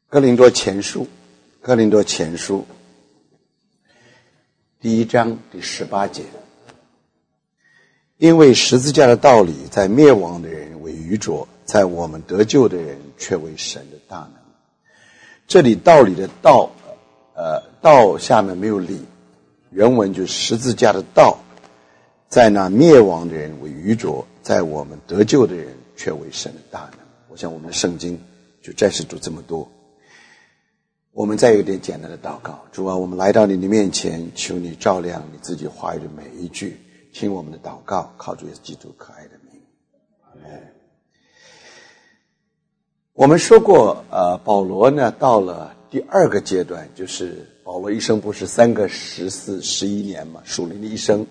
哥林多前书第1章第18节，因为十字架的道理在灭亡的人为愚拙，在我们得救的人却为神的大能。这里道理的道，道下面没有理，原文就是十字架的道，在那灭亡的人为愚拙，在我们得救的人却为神的大能。我想我们的圣经就暂时读这么多。我们再有点简单的祷告。主啊，我们来到你的面前，求你照亮你自己话语的每一句，听我们的祷告，靠主耶稣基督可爱的名。阿们。我们说过保罗呢到了第2个阶段，就是保罗一生不是3个14、11年嘛，属灵的一生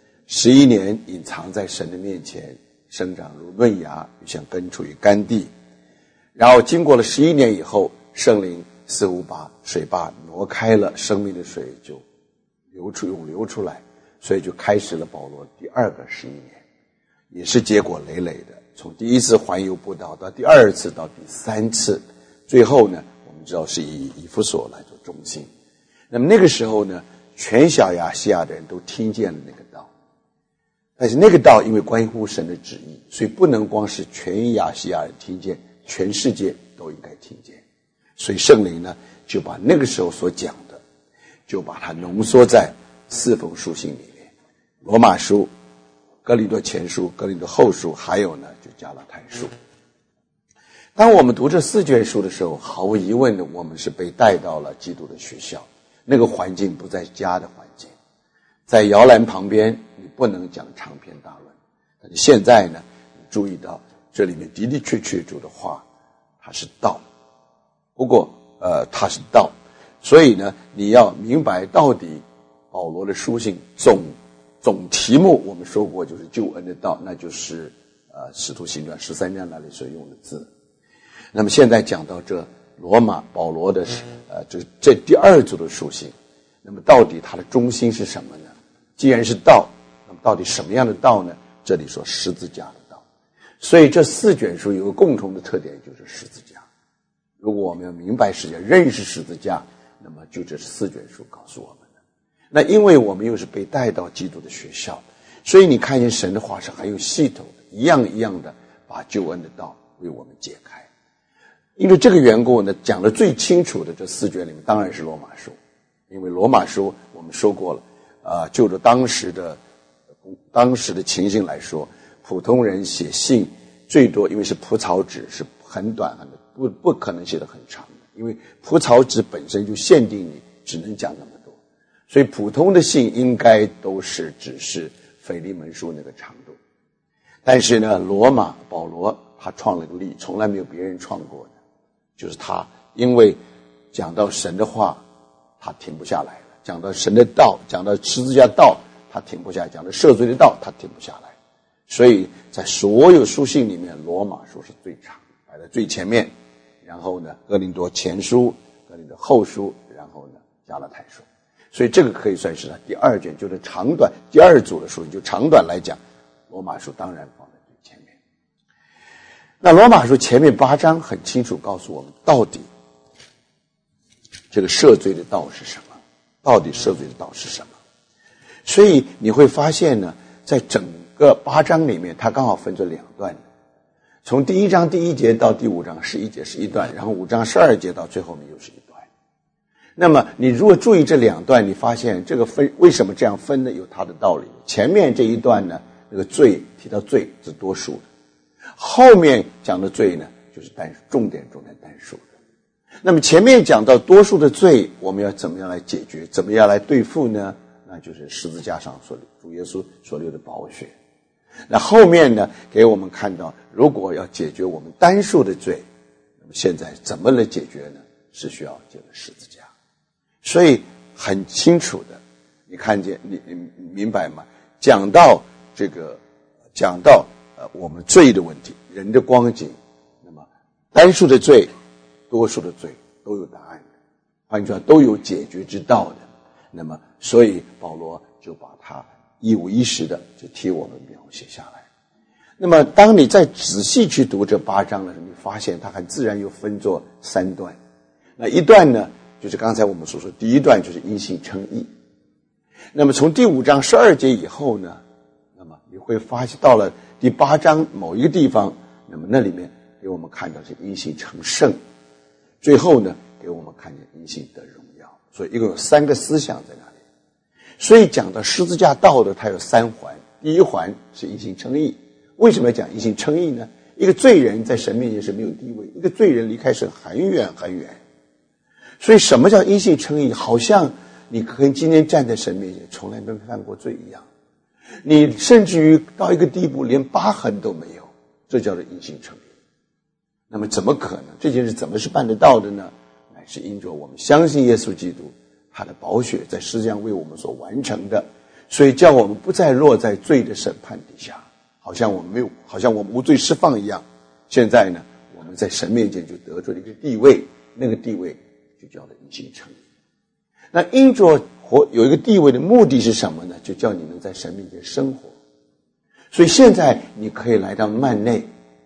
，11年隐藏在神的面前，生长如嫩芽，像根处于干地。然后经过了11年以后，圣灵似乎把水坝挪开了，生命的水就涌流出来，所以就开始了保罗第2个11年，也是结果累累的，从第一次环游布道到第2次到第3次，最后呢我们知道是以以弗所来做中心。那么那个时候呢，全小亚细亚的人都听见了那个道，但是那个道因为关乎神的旨意，所以不能光是全亚细亚人听见，全世界都应该听见。所以圣灵呢就把那个时候所讲的，就把它浓缩在4封书信里面，罗马书、哥林多前书、哥林多后书，还有呢就加拉太书。当我们读这4卷书的时候，毫无疑问的我们是被带到了基督的学校，那个环境不在家的环境，在摇篮旁边你不能讲长篇大论，但是现在呢你注意到这里面的的确确主的话它是道，不过它是道，所以呢你要明白到底保罗的书信总题目我们说过就是救恩的道，那就是使徒行传13章那里所用的字。那么现在讲到这保罗的这第2组的书信，那么到底它的中心是什么呢？既然是道，那么到底什么样的道呢？这里说十字架的道。所以这4卷书有个共同的特点，就是十字架。如果我们要明白十字架，认识十字架，那么就这4卷书告诉我们的。那因为我们又是被带到基督的学校，所以你看见神的话是很有系统的，一样一样的把救恩的道为我们解开。因为这个缘故呢，讲得最清楚的这4卷里面当然是罗马书，因为罗马书我们说过了，就着当时的情形来说，普通人写信最多，因为是蒲草纸，是很短很短，不可能写得很长的，因为蒲草纸本身就限定你只能讲那么多，所以普通的信应该都是只是腓利门书那个长度。但是呢，保罗他创了个例，从来没有别人创过的，就是他因为讲到神的话他停不下来了，讲到神的道，讲到十字架道他停不下来，讲到赦罪的道他停不下来，所以在所有书信里面罗马书是最长，摆在最前面，然后呢哥林多前书、哥林多后书，然后呢加拉太书。所以这个可以算是他第2卷，就是长短第2组的书，就长短来讲，罗马书当然放在最前面。那罗马书前面8章很清楚告诉我们到底这个赦罪的道是什么，到底赦罪的道是什么。所以你会发现呢，在整个8章里面它刚好分作2段，从第1章第1节到第5章11节是一段，然后5章12节到最后面又是一段。那么你如果注意这2段，你发现这个分为什么这样分呢？有它的道理。前面这一段呢，那个罪提到罪是多数的，后面讲的罪呢就是重点单数的。那么前面讲到多数的罪我们要怎么样来解决，怎么样来对付呢？那就是十字架上主耶稣所流的宝血。那后面呢给我们看到，如果要解决我们单数的罪，那么现在怎么来解决呢？是需要这个十字架。所以很清楚的，你看见你明白吗？讲到我们罪的问题，人的光景，那么单数的罪多数的罪都有答案的，换句话都有解决之道的。那么所以保罗就把它一五一十的就替我们描写下来。那么当你再仔细去读这8章的时候，你发现它很自然又分作3段。 那一段呢，就是刚才我们所说第一段，就是因信称义。那么从第5章12节以后呢，那么你会发现到了第8章某一个地方，那么那里面给我们看到是因信成圣，最后呢给我们看见因信得荣耀。所以一共有3个思想在那里。所以讲到十字架道的，它有3环。第一环是因信称义。为什么要讲因信称义呢？一个罪人在神面前是没有地位，一个罪人离开神很远很远。所以什么叫因信称义？好像你跟今天站在神面前从来没犯过罪一样，你甚至于到一个地步连疤痕都没有，这叫做因信称义。那么怎么可能？这件事怎么是办得到的呢？乃是因着我们相信耶稣基督，他的宝血在世界上为我们所完成的，所以叫我们不再落在罪的审判底下，好像我们无罪释放一样。现在呢，我们在神面前就得着了一个地位，那个地位就叫做因信称义。那因着有一个地位的目的是什么呢？就叫你能在神面前生活。所以现在你可以来到幔内，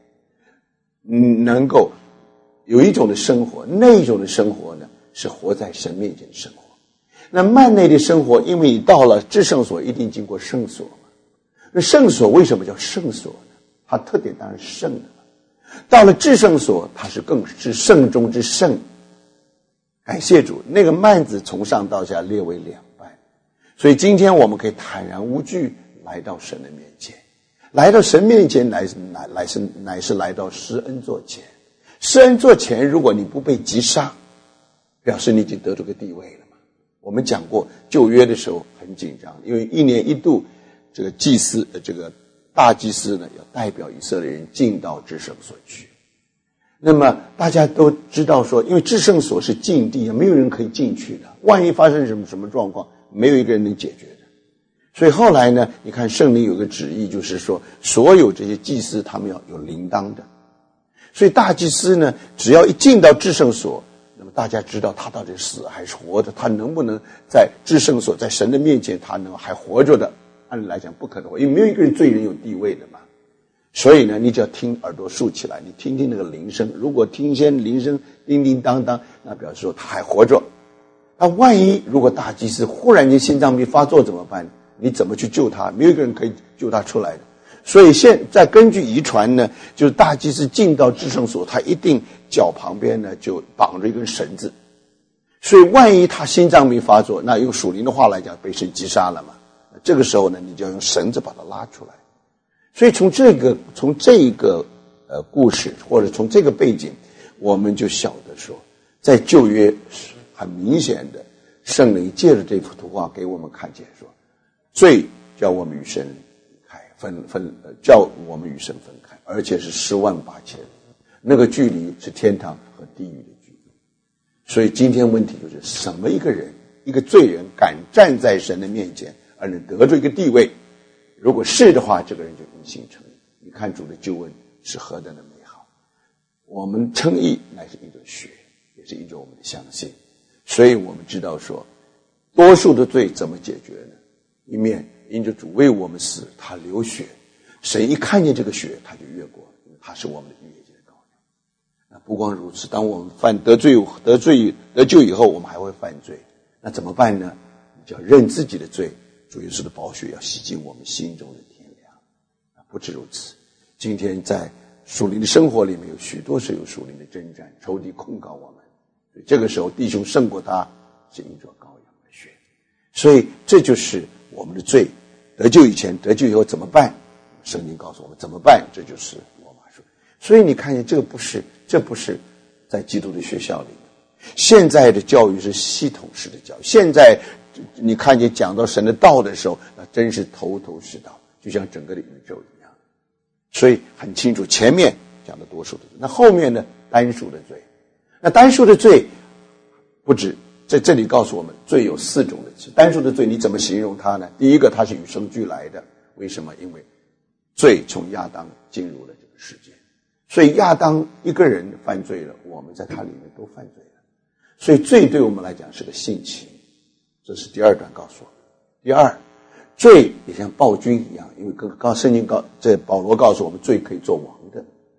能够有一种的生活，那一种的生活呢，是活在神面前的生活。那幔内的生活，因为你到了至圣所，一定经过圣所嘛。那圣所为什么叫圣所呢？它特点当然是圣的。到了至圣所，它是更是圣中之圣。感谢主，那个幔子从上到下列为2半，所以今天我们可以坦然无惧来到神的面前，来到神面前乃是来到施恩座前。施恩座前，如果你不被击杀，表示你已经得这个地位了嘛。我们讲过旧约的时候很紧张，因为1年1度这个祭司这个大祭司呢，要代表以色列人进到至圣所去。那么大家都知道说，因为至圣所是禁地，没有人可以进去的，万一发生什么状况，没有一个人能解决的。所以后来呢，你看圣灵有个旨意，就是说所有这些祭司他们要有铃铛的。所以大祭司呢，只要一进到至圣所，那么大家知道他到底死还是活的，他能不能在至圣所在神的面前他能还活着的，按理来讲不可能，因为没有一个人罪人有地位的嘛。所以呢，你只要听耳朵竖起来，你听听那个铃声，如果听见铃声叮叮当当，那表示说他还活着。那万一如果大祭司忽然间心脏病发作怎么办？你怎么去救他？没有一个人可以救他出来的。所以现在根据遗传呢，就是大祭司进到至圣所，他一定脚旁边呢就绑着一根绳子，所以万一他心脏病发作，那用属灵的话来讲，被神击杀了嘛。这个时候呢，你就要用绳子把它拉出来。所以从这个故事，或者从这个背景，我们就晓得说，在旧约很明显的，圣灵借着这幅图画给我们看见说，罪叫我们与神叫我们与神分开，而且是108000里，那个距离是天堂和地狱的距离。所以今天问题就是，什么一个人，一个罪人敢站在神的面前而能得着一个地位？如果是的话，这个人就因信称义。你看主的救恩是何等的美好！我们称义乃是一种血，也是一种我们的相信。所以我们知道说，多数的罪怎么解决呢？一面因着主为我们死，他流血，神一看见这个血，他就越过，因为他是我们的逾越节的羔羊。那不光如此，当我们得救以后，我们还会犯罪，那怎么办呢？你就要认自己的罪，主耶稣的宝血要洗净我们心中的天良。不止如此，今天在属灵的生活里面有许多是有属灵的征战，仇敌控告我们，所以这个时候弟兄胜过他，是因着羔羊的血。所以这就是我们的罪。得救以前，得救以后怎么办？圣经告诉我们怎么办，这就是罗马书。所以你看见这不是在基督的学校里面，现在的教育是系统式的教育。现在你看见讲到神的道的时候，那真是头头是道，就像整个的宇宙一样。所以很清楚，前面讲的多数的罪，那后面呢，单数的罪。那单数的罪不止，在这里告诉我们，罪有4种的罪。单数的罪你怎么形容它呢？第一个，它是与生俱来的。为什么？因为罪从亚当进入了这个世界，所以亚当一个人犯罪了，我们在他里面都犯罪了。所以罪对我们来讲是个性情，这是第2段告诉我们。第二，罪也像暴君一样，因为圣经这保罗告诉我们，罪可以做王的。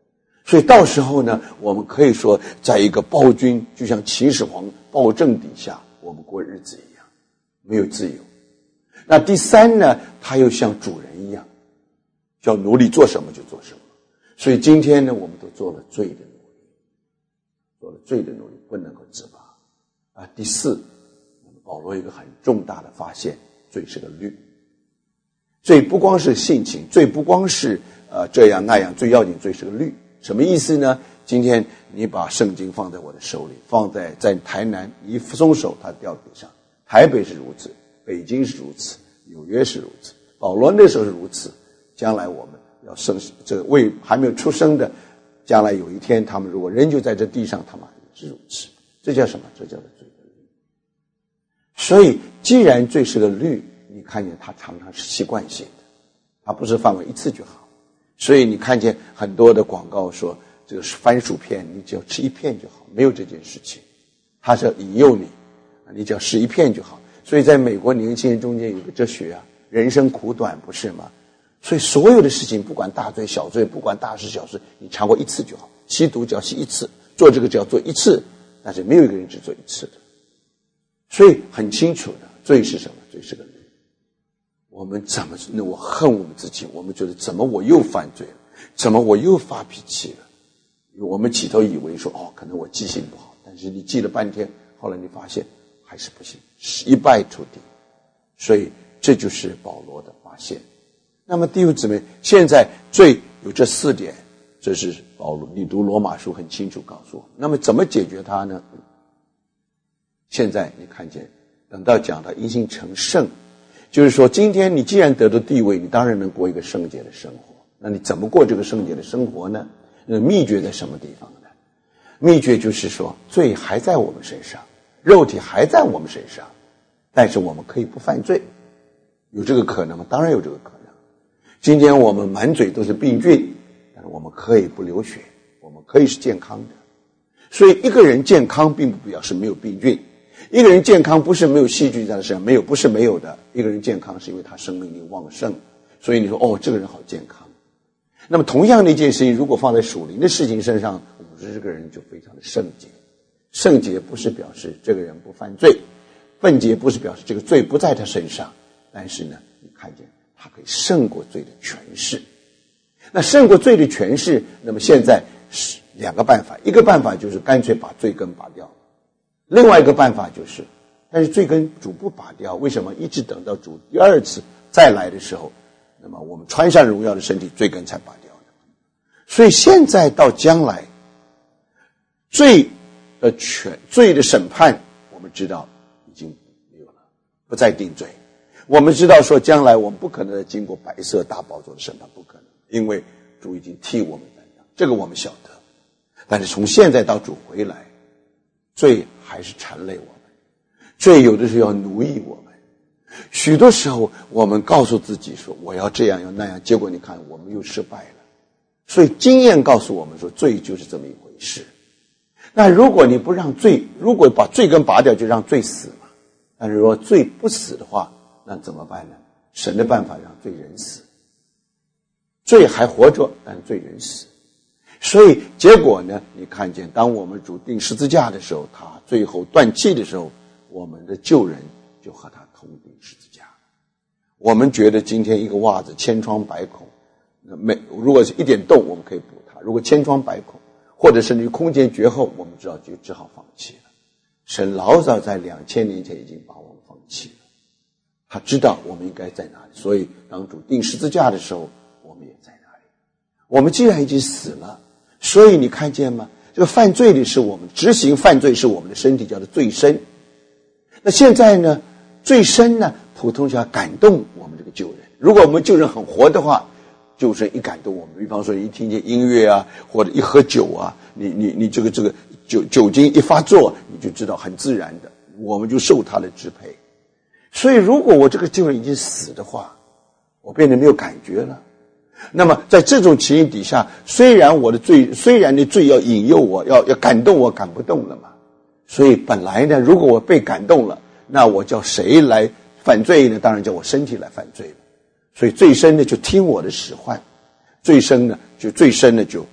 所以到时候呢，我们可以说在一个暴君就像秦始皇暴政底下，我们过日子一样，没有自由。那第三呢，他又像主人一样，叫奴隶做什么就做什么。所以今天呢，我们都做了罪的奴隶，做了罪的奴隶，不能够自拔。第四，保罗有一个很重大的发现，罪是个律。罪不光是性情，罪不光是这样那样，最要紧罪是个律。什么意思呢？今天你把圣经放在我的手里，放在台南，一松手它掉地上。台北是如此，北京是如此，纽约是如此，保罗那时候是如此。将来我们要这个为还没有出生的，将来有一天他们如果仍旧在这地上，他们也是如此。这叫什么？这叫做罪的律。所以既然罪是个律，你看见它常常是习惯性的，它不是范围一次就好。所以你看见很多的广告说这个番薯片你只要吃一片就好，没有这件事情，它是引诱你，你只要吃一片就好。所以在美国年轻人中间有个哲学啊，人生苦短，不是吗？所以所有的事情不管大罪小罪，不管大事小事，你尝过一次就好。吸毒只要吸一次，做这个只要做一次，但是没有一个人只做一次的。所以很清楚的，罪是什么？罪是个律。我们怎么我恨我们自己，我们觉得怎么我又犯罪了，怎么我又发脾气了。我们起头以为说可能我记性不好，但是你记了半天，后来你发现还是不行，一败涂地。所以这就是保罗的发现。那么弟兄姊妹，现在罪有这4点，这是保罗你读罗马书很清楚告诉我。那么怎么解决它呢？现在你看见等到讲到因信成圣，就是说今天你既然得到地位，你当然能过一个圣洁的生活。那你怎么过这个圣洁的生活呢？那秘诀在什么地方呢？秘诀就是说罪还在我们身上，肉体还在我们身上，但是我们可以不犯罪。有这个可能吗？当然有这个可能。今天我们满嘴都是病菌，但是我们可以不流血，我们可以是健康的。所以一个人健康并不表示没有病菌，一个人健康不是没有细菌在身上，没有不是没有的。一个人健康是因为他生命力旺盛，所以你说这个人好健康。那么同样的一件事情，如果放在属灵的事情身上，我们说这个人就非常的圣洁。圣洁不是表示这个人不犯罪，圣洁不是表示这个罪不在他身上，但是呢，你看见他可以胜过罪的权势。那胜过罪的权势，那么现在是2个办法，一个办法就是干脆把罪根拔掉，另外一个办法就是，但是罪根主不拔掉，为什么？一直等到主第2次再来的时候，那么我们穿上荣耀的身体，罪根才拔掉的。所以现在到将来，罪的审判，我们知道已经没有了，不再定罪。我们知道说将来我们不可能再经过白色大宝座的审判，不可能，因为主已经替我们担当，这个我们晓得。但是从现在到主回来，罪还是缠累我们，罪有的时候要奴役我们。许多时候我们告诉自己说我要这样要那样，结果你看我们又失败了。所以经验告诉我们说罪就是这么一回事。那如果你不让罪，如果把罪根拔掉就让罪死嘛。但是如果罪不死的话，那怎么办呢？神的办法让罪人死，罪还活着，但罪人死。所以结果呢，你看见当我们主钉十字架的时候，他最后断气的时候，我们的救人就和他同钉十字架。我们觉得今天一个袜子千疮百孔，如果是一点洞我们可以补它，如果千疮百孔或者是你空间绝后，我们知道就只好放弃了。神老早在2000年前已经把我们放弃了，他知道我们应该在哪里，所以当主钉十字架的时候，我们也在哪里。我们既然已经死了，所以你看见吗？这个犯罪的是我们，执行犯罪是我们的身体，叫做罪身。那现在呢，罪身呢，普通想要感动我们这个救人。如果我们救人很活的话，救人一感动我们，比方说一听见音乐啊，或者一喝酒啊，你这个酒精一发作，你就知道很自然的，我们就受它的支配。所以如果我这个救人已经死的话，我变得没有感觉了。那么在这种情形底下，虽然你罪要引诱我，要感动我，感不动了嘛。所以本来呢，如果我被感动了，那我叫谁来犯罪呢？当然叫我身体来犯罪了。所以罪身呢就听我的使唤，罪身呢就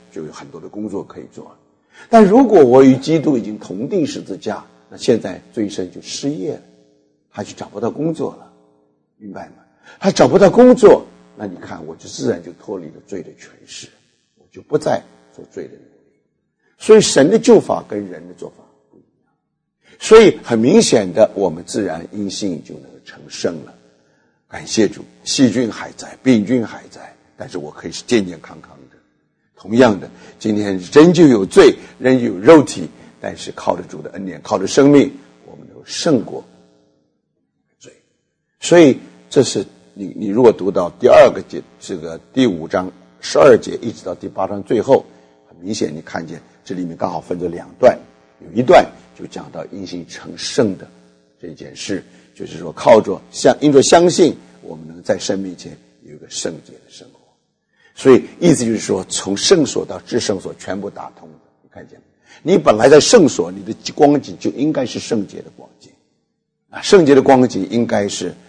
就有很多的工作可以做。但如果我与基督已经同定十字架，那现在罪生就失业了，他就找不到工作了，明白吗？他找不到工作，那你看我就自然就脱离了罪的权势，我就不再做罪的奴隶。所以神的救法跟人的做法不一样，所以很明显的我们自然因信就能够成圣了。感谢主，细菌还在，病菌还在，但是我可以是健健康康的。同样的，今天人就有罪，人就有肉体，但是靠着主的恩典，靠着生命，我们能够胜过罪。所以这是你如果读到第二个节，这个第5章12节一直到第8章最后，很明显你看见这里面刚好分作2段，有一段就讲到因信成圣的这件事，就是说靠着因着相信，我们能在神面前有一个圣洁的生活。所以意思就是说，从圣所到至圣所全部打通的，你看见吗？你本来在圣所，你的光景就应该是圣洁的光景啊，圣洁的光景应该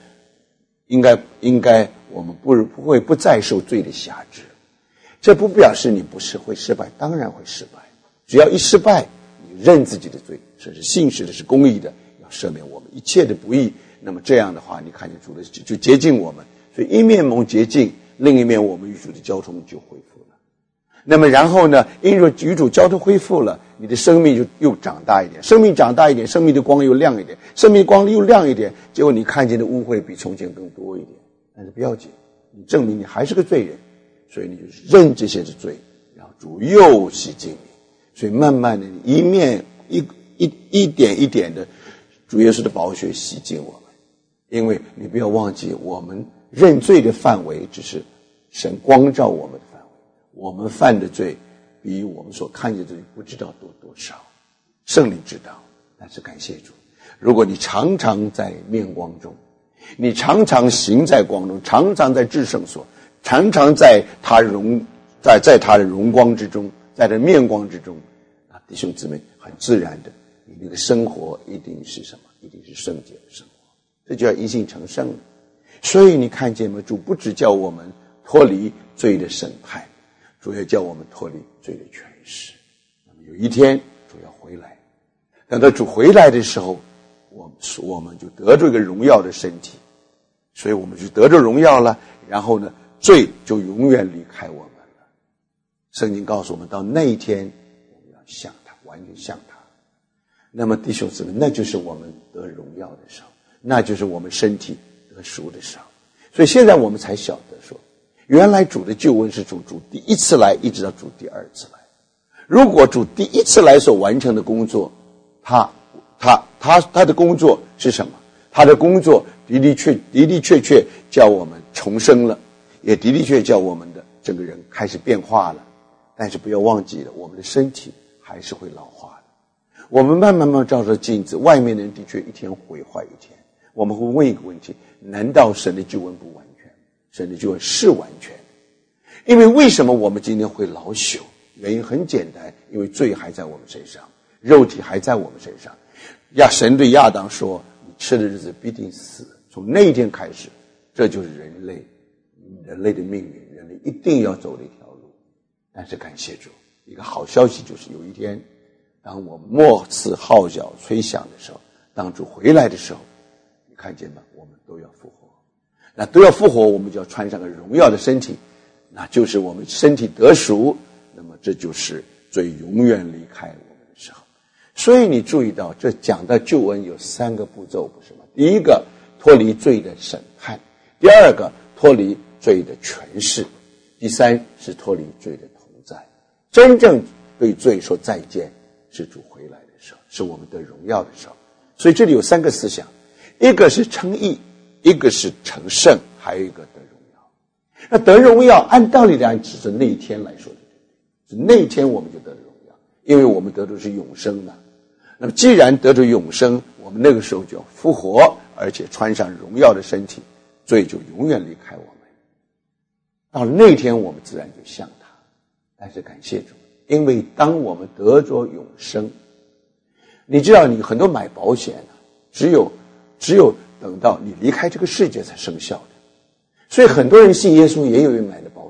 我们不再受罪的辖制。这不表示你不是会失败，当然会失败。只要一失败，你认自己的罪，这是信实的，是公义的，要赦免我们一切的不义。那么这样的话，你看见主的就洁净我们，所以一面蒙洁净，另一面我们与主的交通就恢复了。那么然后呢，因为与主交通恢复了，你的生命就又长大一点，生命长大一点，生命的光又亮一点，生命的光又亮一点，结果你看见的污秽比从前更多一点，但是不要紧，你证明你还是个罪人，所以你就认这些是罪，然后主又洗净你，所以慢慢的你一点一点的主耶稣的宝血洗净我们。因为你不要忘记，我们认罪的范围只是神光照我们的范围，我们犯的罪比我们所看见的罪不知道多少，圣灵知道。但是感谢主，如果你常常在面光中，你常常行在光中，常常在至圣所，常常在他的荣光之中，在他的面光之中，弟兄姊妹，很自然的，你那个生活一定是什么？一定是圣洁的生活，这就要因信成圣了。所以你看见吗？主不只叫我们脱离罪的审判，主要叫我们脱离罪的权势。那么有一天主要回来，等到主回来的时候，我们就得着一个荣耀的身体，所以我们就得着荣耀了，然后呢，罪就永远离开我们了。圣经告诉我们，到那一天我们要像他，完全像他。那么弟兄姊妹，那就是我们得荣耀的时候，那就是我们身体得赎的时候。所以现在我们才晓得说，原来主的救恩是主第一次来，一直到主第二次来。如果主第一次来所完成的工作，他的工作是什么？他的工作的的确确叫我们重生了，也的的确确叫我们的整个人开始变化了。但是不要忘记了，我们的身体还是会老化的。我们慢慢照着镜子，外面的人的确一天毁坏一天。我们会问一个问题，难道神的救恩不完全？神的救恩是完全。因为为什么我们今天会老朽？原因很简单，因为罪还在我们身上，肉体还在我们身上。神对亚当说，你吃的日子必定死。从那一天开始，这就是人类的命运，人类一定要走的一条路。但是感谢主，一个好消息就是有一天，当我末次号角吹响的时候，当主回来的时候，你看见吗？我们都要复活。那都要复活，我们就要穿上个荣耀的身体，那就是我们身体得赎，那么这就是罪永远离开我们的时候。所以你注意到，这讲到救恩有3个步骤，不是吗？第一个，脱离罪的审判；第二个，脱离罪的权势；第三是脱离罪的同在。真正对罪说再见，是主回来的时候，是我们得荣耀的时候。所以这里有3个思想，一个是称义，一个是成圣，还有一个得荣耀。那得荣耀按道理来只是那一天来说的，是那一天我们就得了荣耀，因为我们得的是永生的。那么既然得着永生，我们那个时候就要复活，而且穿上荣耀的身体，罪就永远离开我们。到了那一天，我们自然就像他。但是感谢主，因为当我们得着永生，你知道你很多买保险只有等到你离开这个世界才生效的。所以很多人信耶稣也有人买的保险，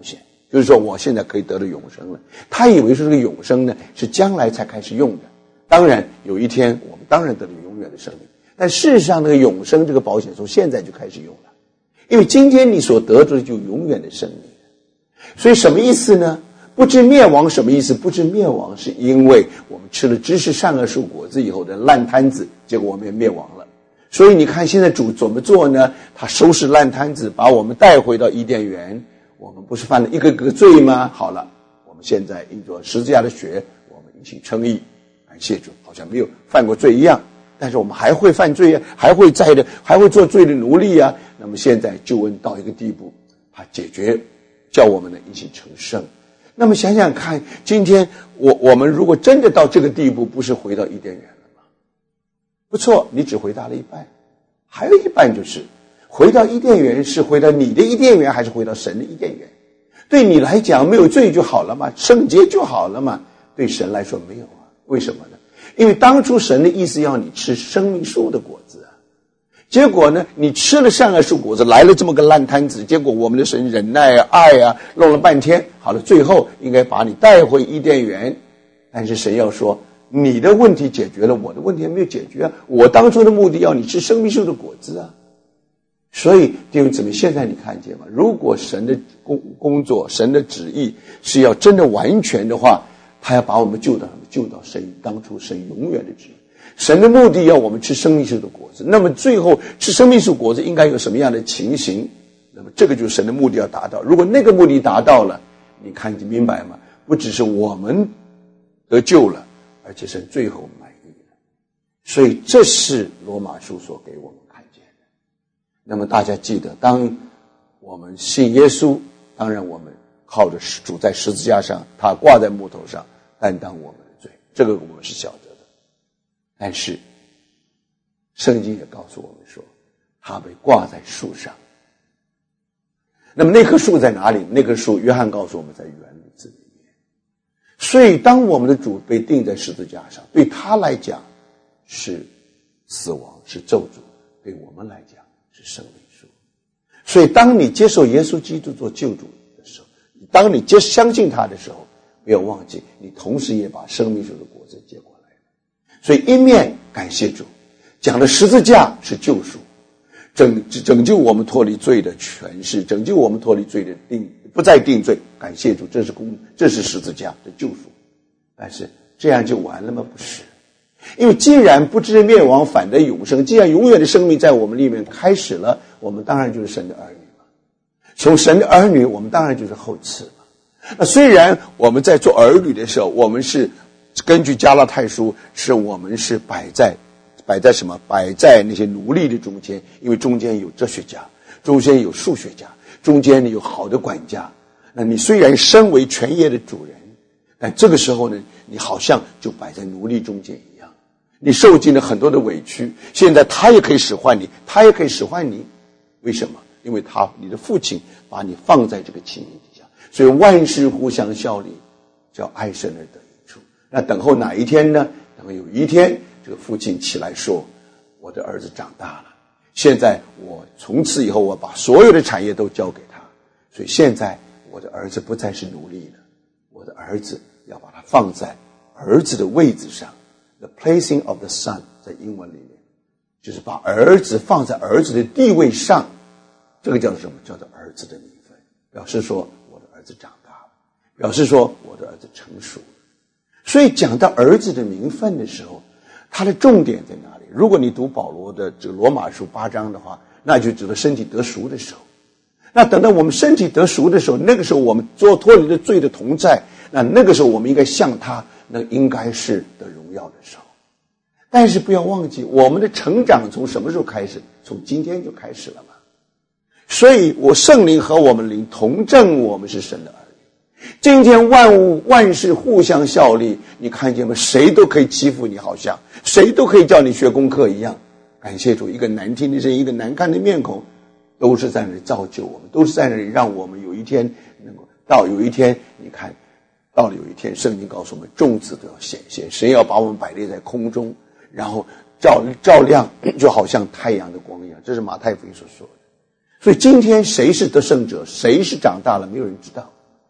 就是说我现在可以得到永生了。他以为说这个永生呢是将来才开始用的，当然有一天我们当然得到永远的生命，但事实上那个永生这个保险从现在就开始用了，因为今天你所得到的就永远的生命。所以什么意思呢？不知灭亡什么意思？不知灭亡是因为我们吃了知识善恶树果子以后的烂摊子，结果我们也灭亡了。所以你看现在主怎么做呢？他收拾烂摊子，把我们带回到伊甸园。我们不是犯了一个个罪吗？好了，我们现在因着十字架的血，我们因信称义，感谢主，好像没有犯过罪一样。但是我们还会犯罪啊，还会做罪的奴隶啊。那么现在救恩到一个地步，他解决，叫我们的因信成圣。那么想想看，今天我们如果真的到这个地步，不是回到伊甸园了吗？不错，你只回答了一半，还有一半就是回到伊甸园，是回到你的伊甸园，还是回到神的伊甸园？对你来讲没有罪就好了嘛，圣洁就好了嘛。对神来说没有啊，为什么呢？因为当初神的意思要你吃生命树的果子啊，结果呢你吃了善恶树果子，来了这么个烂摊子，结果我们的神忍耐啊爱啊弄了半天，好了，最后应该把你带回伊甸园。但是神要说，你的问题解决了，我的问题还没有解决啊，我当初的目的要你吃生命树的果子啊。所以弟兄姊妹，现在你看见吗？如果神的工作，神的旨意是要真的完全的话，他要把我们救到神当初神永远的旨意。神的目的要我们吃生命树的果子，那么最后吃生命树果子应该有什么样的情形？那么这个就是神的目的要达到。如果那个目的达到了，你看你明白吗？不只是我们得救了，而且神最后满意了。所以这是罗马书所给我们看见的。那么大家记得，当我们信耶稣，当然我们靠着主在十字架上，他挂在木头上担当我们的罪，这个我们是晓得的。但是圣经也告诉我们说，他被挂在树上。那么那棵树在哪里？那棵树约翰告诉我们在园子里面。所以当我们的主被钉在十字架上，对他来讲是死亡，是咒诅，对我们来讲是生命树。所以当你接受耶稣基督做救主的时候，当你相信他的时候，不要忘记你同时也把生命树的果子结过来了。所以一面感谢主，讲的十字架是救赎，拯救我们脱离罪的权势，拯救我们脱离罪的不再定罪，感谢主，这是十字架的救赎。但是这样就完了吗？不是。因为既然不知灭亡反得永生，既然永远的生命在我们里面开始了，我们当然就是神的儿女嘛。从神的儿女，我们当然就是后嗣嘛。那虽然我们在做儿女的时候，我们是根据加拉太书，我们是摆在什么？摆在那些奴隶的中间，因为中间有哲学家，中间有数学家，中间有好的管家。那你虽然身为全业的主人，但这个时候呢，你好像就摆在奴隶中间一样，你受尽了很多的委屈。现在他也可以使唤你，他也可以使唤你，为什么？因为你的父亲把你放在这个情形底下，所以万事互相效力，叫爱神而得益处。那等候哪一天呢？等候有一天这个父亲起来说，我的儿子长大了，现在我从此以后我把所有的产业都交给他，所以现在我的儿子不再是奴隶了，我的儿子要把它放在儿子的位置上。 The placing of the son 在英文里面就是把儿子放在儿子的地位上，这个叫什么？叫做儿子的名分，表示说我的儿子长大了，表示说我的儿子成熟了。所以讲到儿子的名分的时候，它的重点在哪里？如果你读保罗的这个罗马书8章的话，那就指的身体得赎的时候。那等到我们身体得赎的时候，那个时候我们脱离了罪的同在，那个时候我们应该向他，那应该是得荣耀的时候。但是不要忘记，我们的成长从什么时候开始？从今天就开始了嘛。所以圣灵和我们灵同证我们是神的儿女。今天万物万事互相效力，你看见吗？谁都可以欺负你，好像谁都可以叫你学功课一样。感谢主，一个难听的声音，一个难看的面孔，都是在那里造就我们，都是在那里让我们有一天能够到有一天，你看到了有一天，圣经告诉我们众子都要显现，神要把我们摆列在空中，然后照亮，就好像太阳的光一样。这是马太福音所说的。所以今天谁是得胜者，谁是长大了，没有人知道，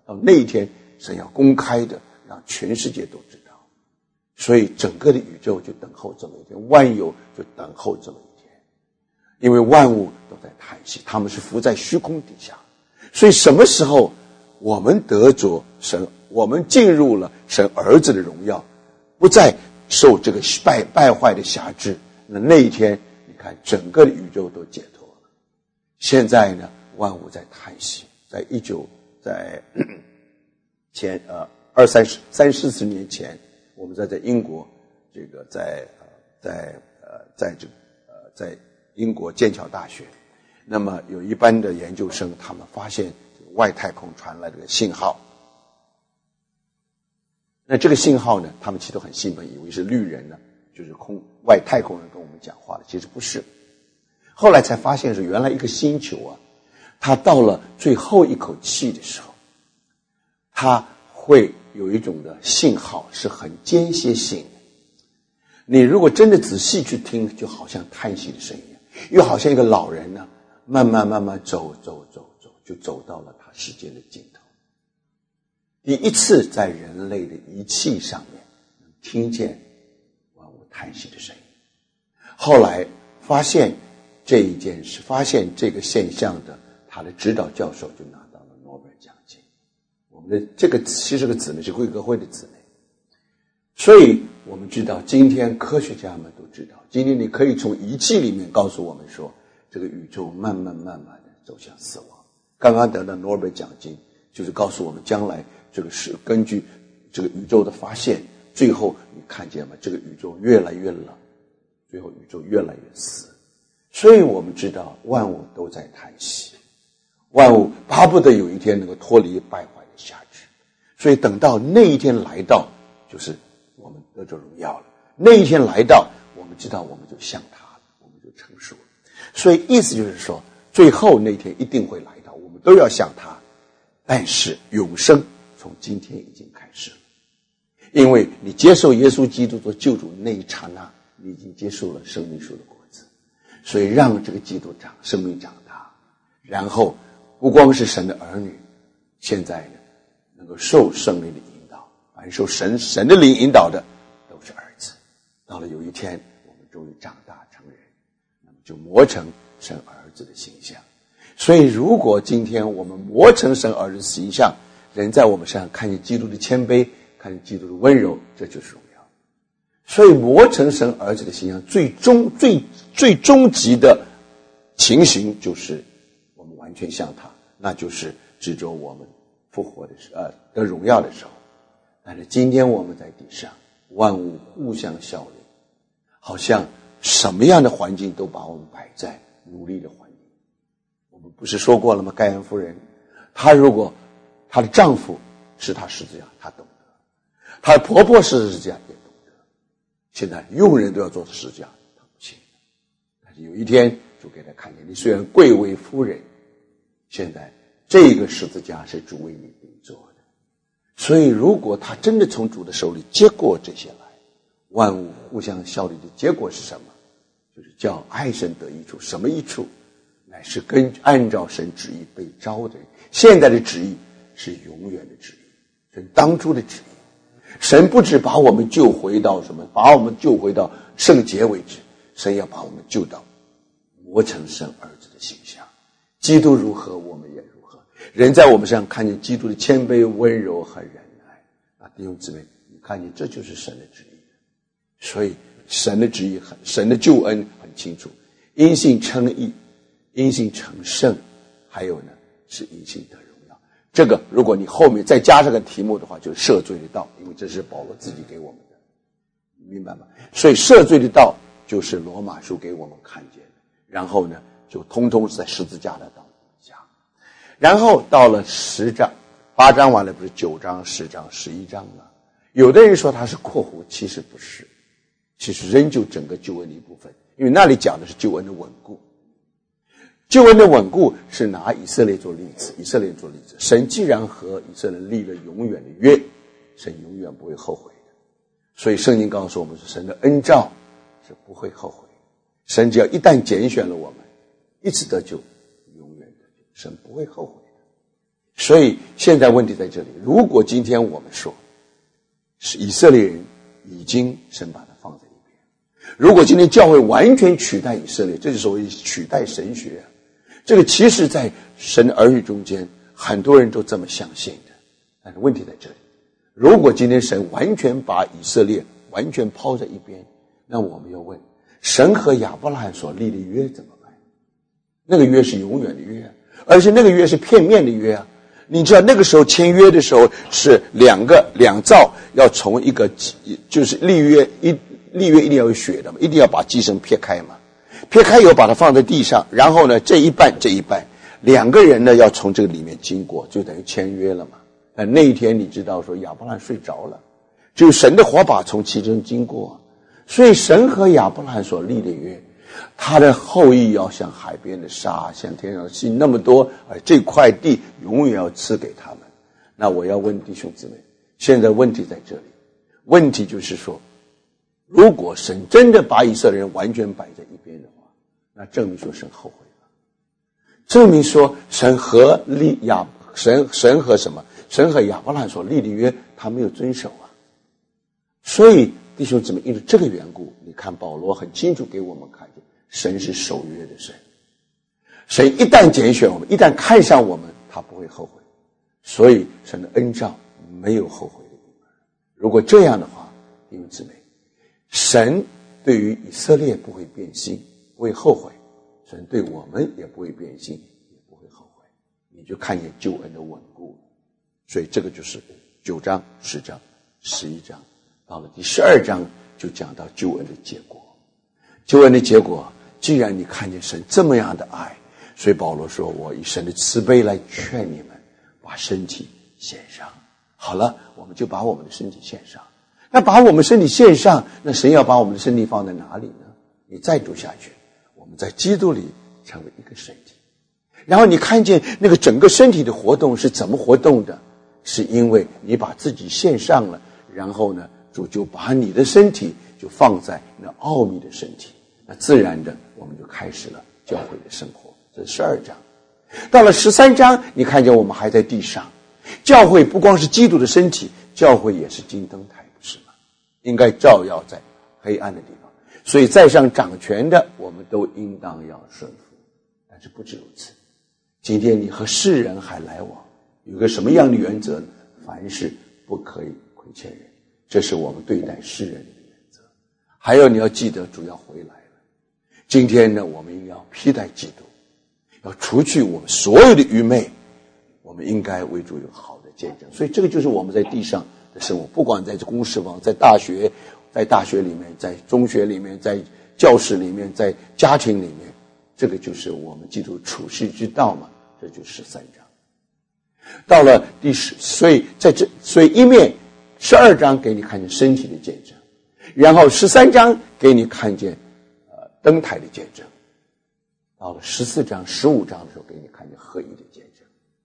到那一天神要公开的让全世界都知道。所以整个的宇宙就等候这么一天，万有就等候这么一天。因为万物都在叹息，他们是浮在虚空底下。所以什么时候我们得着神，我们进入了神儿子的荣耀，不再受这个败坏的辖制，那一天你看整个的宇宙都解脱了。现在呢，万物在叹息，在前30-40年前，我们在英国这个在英国剑桥大学，那么有一班的研究生，他们发现外太空传来这个信号。那这个信号呢，他们其实都很兴奋，以为是绿人呢，就是外太空人跟我们讲话的，其实不是。后来才发现是原来一个星球啊，它到了最后一口气的时候，它会有一种的信号是很间歇性的。你如果真的仔细去听，就好像叹息的声音，又好像一个老人呢，慢慢走，就走到了他时间的尽头。第一次在人类的仪器上面能听见万物叹息的声音。后来发现这一件事，发现这个现象的他的指导教授就拿到了诺贝尔奖金。我们的这个其实这个子呢是贵格会的子呢，所以我们知道今天科学家们都知道，今天你可以从仪器里面告诉我们说，这个宇宙慢慢的走向死亡。刚刚得到诺贝尔奖金就是告诉我们将来这个是根据这个宇宙的发现，最后你看见吗？这个宇宙越来越冷，最后宇宙越来越死。所以我们知道万物都在叹息，万物巴不得有一天能够脱离败坏的辖制。所以等到那一天来到，就是我们得着荣耀了。那一天来到，我们知道我们就像他了，我们就成熟了。所以意思就是说，最后那一天一定会来到，我们都要像他。但是永生从今天已经开始了，因为你接受耶稣基督做救主那一刹那，你已经接受了生命树的果子。所以让这个基督生命长大，然后不光是神的儿女，现在呢能够受圣灵的引导，凡受神的灵引导的都是儿子。到了有一天我们终于长大成人，那么就磨成神儿子的形象。所以如果今天我们磨成神儿子的形象，人在我们身上看见基督的谦卑，看见基督的温柔，这就是荣耀。所以磨成神儿子的形象，最终极的情形就是我们完全像他，那就是指着我们复活的荣耀的时候。但是今天我们在地上，万物互相效力，好像什么样的环境都把我们摆在奴隶的环境。我们不是说过了吗？盖恩夫人，她如果她的丈夫是她十字架，她懂得；她的婆婆是十字架，也懂得。现在佣人都要做十字架，她不信。但是有一天主给她看见，你虽然贵为夫人，现在这个十字架是主为你定做的。所以如果她真的从主的手里接过这些来，万物互相效力的结果是什么？就是叫爱神得益处。什么益处？乃是按照神旨意被招的人。现在的旨意是永远的旨意，神当初的旨意。神不只把我们救回到什么，把我们救回到圣洁为止，神要把我们救到磨成神儿子的形象。基督如何，我们也如何。人在我们身上看见基督的谦卑、温柔和忍耐。弟兄姊妹，你看见这就是神的旨意。所以神的旨意神的救恩很清楚，因信称义，因信成圣，还有呢是因信得荣耀。这个如果你后面再加上个题目的话，就是赦罪的道，因为这是保罗自己给我们的，明白吗？所以赦罪的道就是罗马书给我们看见的，然后呢就通通是在十字架的道下。然后到了10章8章完了，不是9章10章11章吗？有的人说它是括弧，其实不是，其实仍旧整个救恩的一部分，因为那里讲的是救恩的稳固。救恩的稳固是拿以色列做例子，神既然和以色列立了永远的约，神永远不会后悔的。所以圣经告诉我们说，神的恩召是不会后悔的。神只要一旦拣选了我们，一直得救，永远得救，神不会后悔的。 所以现在问题在这里，如果今天我们说是以色列人已经神把它放在一边，如果今天教会完全取代以色列，这就所谓取代神学，这个其实在神的儿女中间很多人都这么相信的。但是问题在这里，如果今天神完全把以色列完全抛在一边，那我们要问，神和亚伯拉罕所立的约怎么办？那个约是永远的约，而且那个约是片面的约啊。你知道那个时候签约的时候是两造要从一个就是立约一定要有血的嘛，一定要把机身撇开嘛，撇开以后把它放在地上，然后呢这一半两个人呢要从这个里面经过，就等于签约了嘛。那一天你知道说亚伯拉罕睡着了，只有神的火把从其中经过，所以神和亚伯拉罕所立的约，他的后裔要像海边的沙，像天上的星那么多，这块地永远要赐给他们。那我要问弟兄姊妹，现在问题在这里，问题就是说，如果神真的把以色列人完全摆在一边的话，那证明说神后悔了，证明说神和什么？神和亚伯拉罕所立的约，他没有遵守啊。所以弟兄姊妹，因为这个缘故，你看保罗很清楚给我们看见，神是守约的神。神一旦拣选我们，一旦看上我们，他不会后悔。所以神的恩召没有后悔的地方。如果这样的话，弟兄姊妹，神对于以色列不会变心，不会后悔，神对我们也不会变心，也不会后悔。你就看见救恩的稳固。所以这个就是9章、10章、11章，到了第12章就讲到救恩的结果。救恩的结果，既然你看见神这么样的爱，所以保罗说，我以神的慈悲来劝你们，把身体献上。好了，我们就把我们的身体献上。那把我们身体献上，那神要把我们的身体放在哪里呢？你再读下去，我们在基督里成为一个身体。然后你看见那个整个身体的活动是怎么活动的，是因为你把自己献上了，然后呢，主就把你的身体就放在那奥秘的身体，那自然的我们就开始了教会的生活。这是12章。到了13章，你看见我们还在地上，教会不光是基督的身体，教会也是金灯台，不是吗？应该照耀在黑暗的地方，所以在上掌权的我们都应当要顺服。但是不止如此，今天你和世人还来往，有个什么样的原则呢？凡事不可以亏欠人，这是我们对待世人的原则。还有你要记得主要回来了，今天呢我们应该要披戴基督，要除去我们所有的愚昧，我们应该为主有好的见证。所以这个就是我们在地上的生活，不管在公事房，在大学里面，在中学里面，在教室里面，在家庭里面，这个就是我们基督处世之道嘛。这就是13章。到了第10，所以一面12章给你看见身体的见证，然后13章给你看见灯台的见证，到了14章、15章的时候给你看见合一的见证。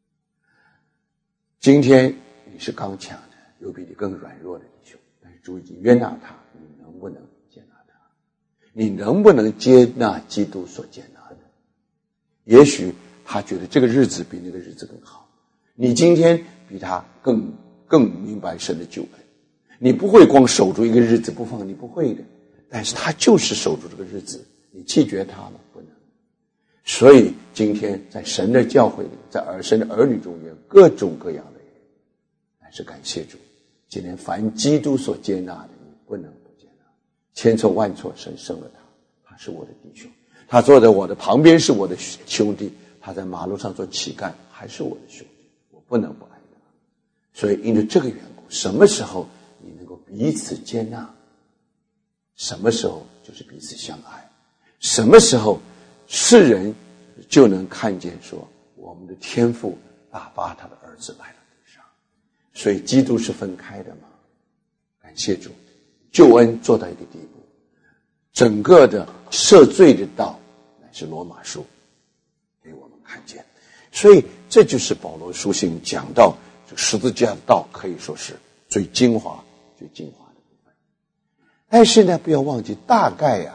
今天你是刚强的，有比你更软弱的弟兄，但是主已经悦纳他，你能不能接纳他？你能不能接纳基督所接纳的？也许他觉得这个日子比那个日子更好，你今天比他更明白神的救恩。你不会光守住一个日子不放，你不会的，但是他就是守住这个日子，你弃绝他吗？不能。所以今天在神的教会里，在神的儿女中间，各种各样的人，但是感谢主，今天凡基督所接纳的，你不能不接纳。千错万错，神生了他，他是我的弟兄，他坐在我的旁边是我的兄弟，他在马路上做乞丐还是我的兄弟，我不能不爱他。所以因着这个缘故，什么时候你能够彼此接纳，什么时候就是彼此相爱，什么时候世人就能看见说我们的天父打发他的儿子来了地上。所以基督是分开的嘛，感谢主，救恩做到一个地步，整个的赦罪的道乃是罗马书给我们看见。所以这就是保罗书信讲到这十字架的道，可以说是最精华的部分。但是呢，不要忘记大概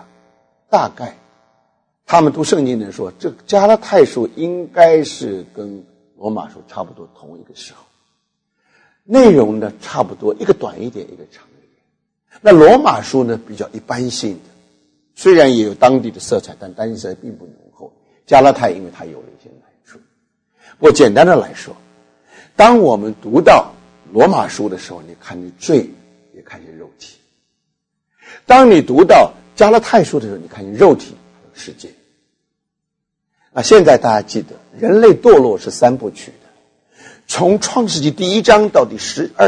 他们读圣经的人说，这加拉太书应该是跟罗马书差不多同一个时候，内容呢差不多，一个短一点，一个长一点。那罗马书呢比较一般性的，虽然也有当地的色彩，但当地色彩并不浓厚。加拉太因为它有了一些难处。不过简单的来说，当我们读到罗马书的时候，你看见罪，也看见肉体；当你读到加拉太书的时候，你看见肉体还有世界。那现在大家记得，人类堕落是3部曲的，从创世纪第1章到第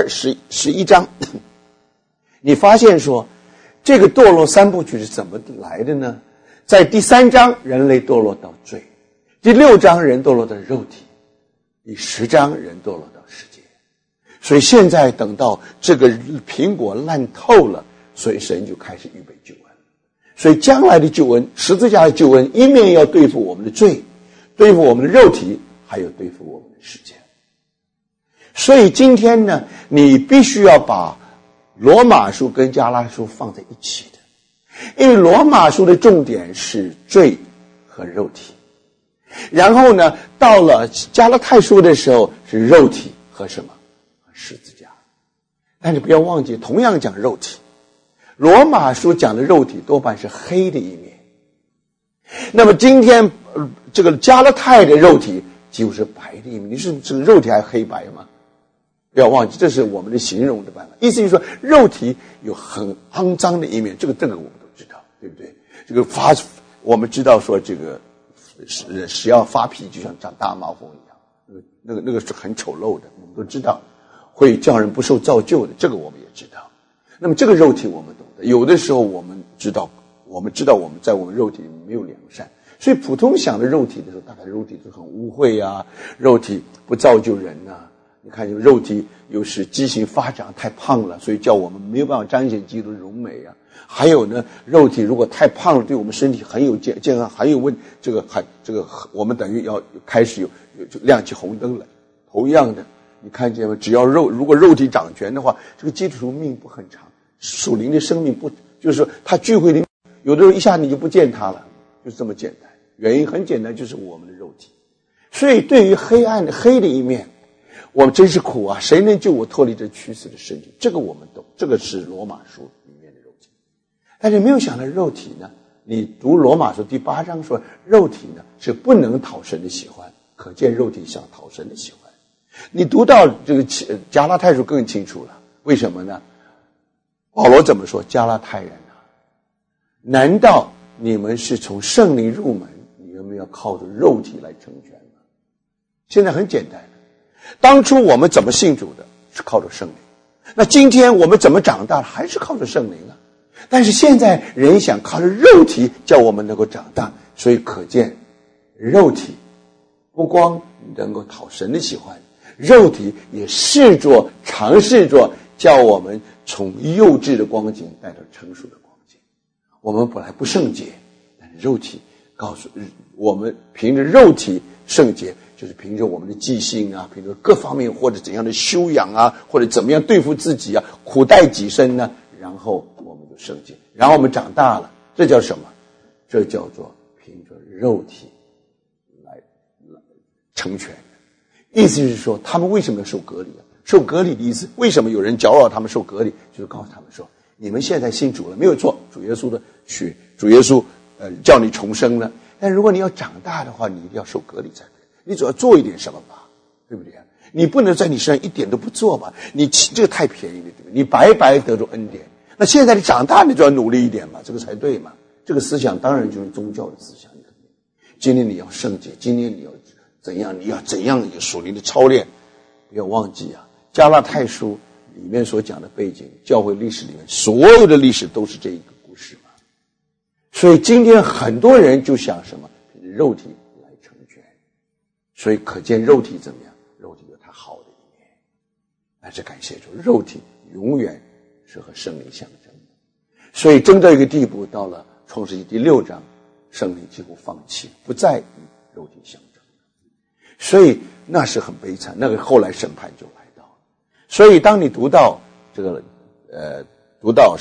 11章，你发现说这个堕落3部曲是怎么来的呢？在第3章人类堕落到罪，第6章人堕落到肉体，第10章人堕落到世界。所以现在等到这个苹果烂透了，所以神就开始预备救恩。所以将来的救恩，十字架的救恩，一面要对付我们的罪，对付我们的肉体，还有对付我们的世界。所以今天呢，你必须要把罗马书跟加拉书放在一起的，因为罗马书的重点是罪和肉体，然后呢，到了加拉太书的时候是肉体和什么？和十字架。但是不要忘记，同样讲肉体，罗马书讲的肉体多半是黑的一面，那么今天这个加拉太的肉体几乎是白的一面。你是这个肉体还黑白吗？不要忘记，这是我们的形容的办法。意思就是说，肉体有很肮脏的一面，这个我们都知道，对不对？这个我们知道说这个只要发脾气就像长大麻风一样，那个是很丑陋的，我们都知道，会叫人不受造就的，这个我们也知道。那么这个肉体我们懂得，有的时候我们知道我们在我们肉体里没有良善，所以普通想的肉体的时候，大概肉体都很污秽啊，肉体不造就人啊。你看肉体有时畸形发展太胖了，所以叫我们没有办法彰显基督的荣美啊。还有呢，肉体如果太胖了，对我们身体很有健康很有这个我们等于要开始有亮起红灯来。同样的，你看见吗？只要如果肉体掌权的话，这个基督徒命不很长，属灵的生命不，就是说他聚会里有的时候一下你就不见他了，就是这么简单。原因很简单，就是我们的肉体。所以对于黑的一面，我们真是苦啊！谁能救我脱离这屈死的身体？这个我们懂，这个是罗马书里面的肉体。但是没有想到肉体呢，你读罗马书第8章说肉体呢是不能讨神的喜欢，可见肉体想讨神的喜欢。你读到这个加拉太书更清楚了，为什么呢？保罗怎么说？加拉太人啊，难道你们是从圣灵入门，你们要靠着肉体来成全吗？现在很简单，当初我们怎么信主的？是靠着圣灵。那今天我们怎么长大？还是靠着圣灵啊。但是现在人想靠着肉体叫我们能够长大，所以可见肉体不光能够讨神的喜欢，肉体也尝试着叫我们从幼稚的光景带到成熟的光景。我们本来不圣洁，但是肉体告诉我们，凭着肉体圣洁，就是凭着我们的记性啊，凭着各方面或者怎样的修养啊，或者怎么样对付自己啊，苦待己身呢，然后我们就圣洁，然后我们长大了，这叫什么？这叫做凭着肉体来成全。意思是说，他们为什么要受割礼啊？受割礼的意思，为什么有人搅扰他们受割礼？就是告诉他们说，你们现在信主了，没有错，主耶稣叫你重生了，但如果你要长大的话，你一定要受割礼才对。你总要做一点什么吧，对不对啊？你不能在你身上一点都不做吧？你这个太便宜了，对不对？你白白得着恩典。那现在你长大，你就要努力一点嘛，这个才对嘛。这个思想当然就是宗教的思想。今天你要圣洁，今天你要怎样？你要怎样有属灵的操练？不要忘记啊，加拉太书里面所讲的背景，教会历史里面所有的历史都是这一个故事嘛。所以今天很多人就想什么？肉体来成全。所以可见肉体怎么样？肉体有它好的一面，但是感谢主，肉体永远是和圣灵相争的。所以争到一个地步，到了创世纪第6章，圣灵几乎放弃，不再与肉体相争。所以那是很悲惨，那个后来审判就来到了。所以当你读到这个读到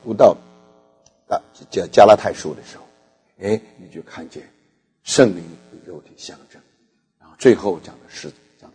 加拉太书的时候，你就看见圣灵与肉体相争，然后最后讲的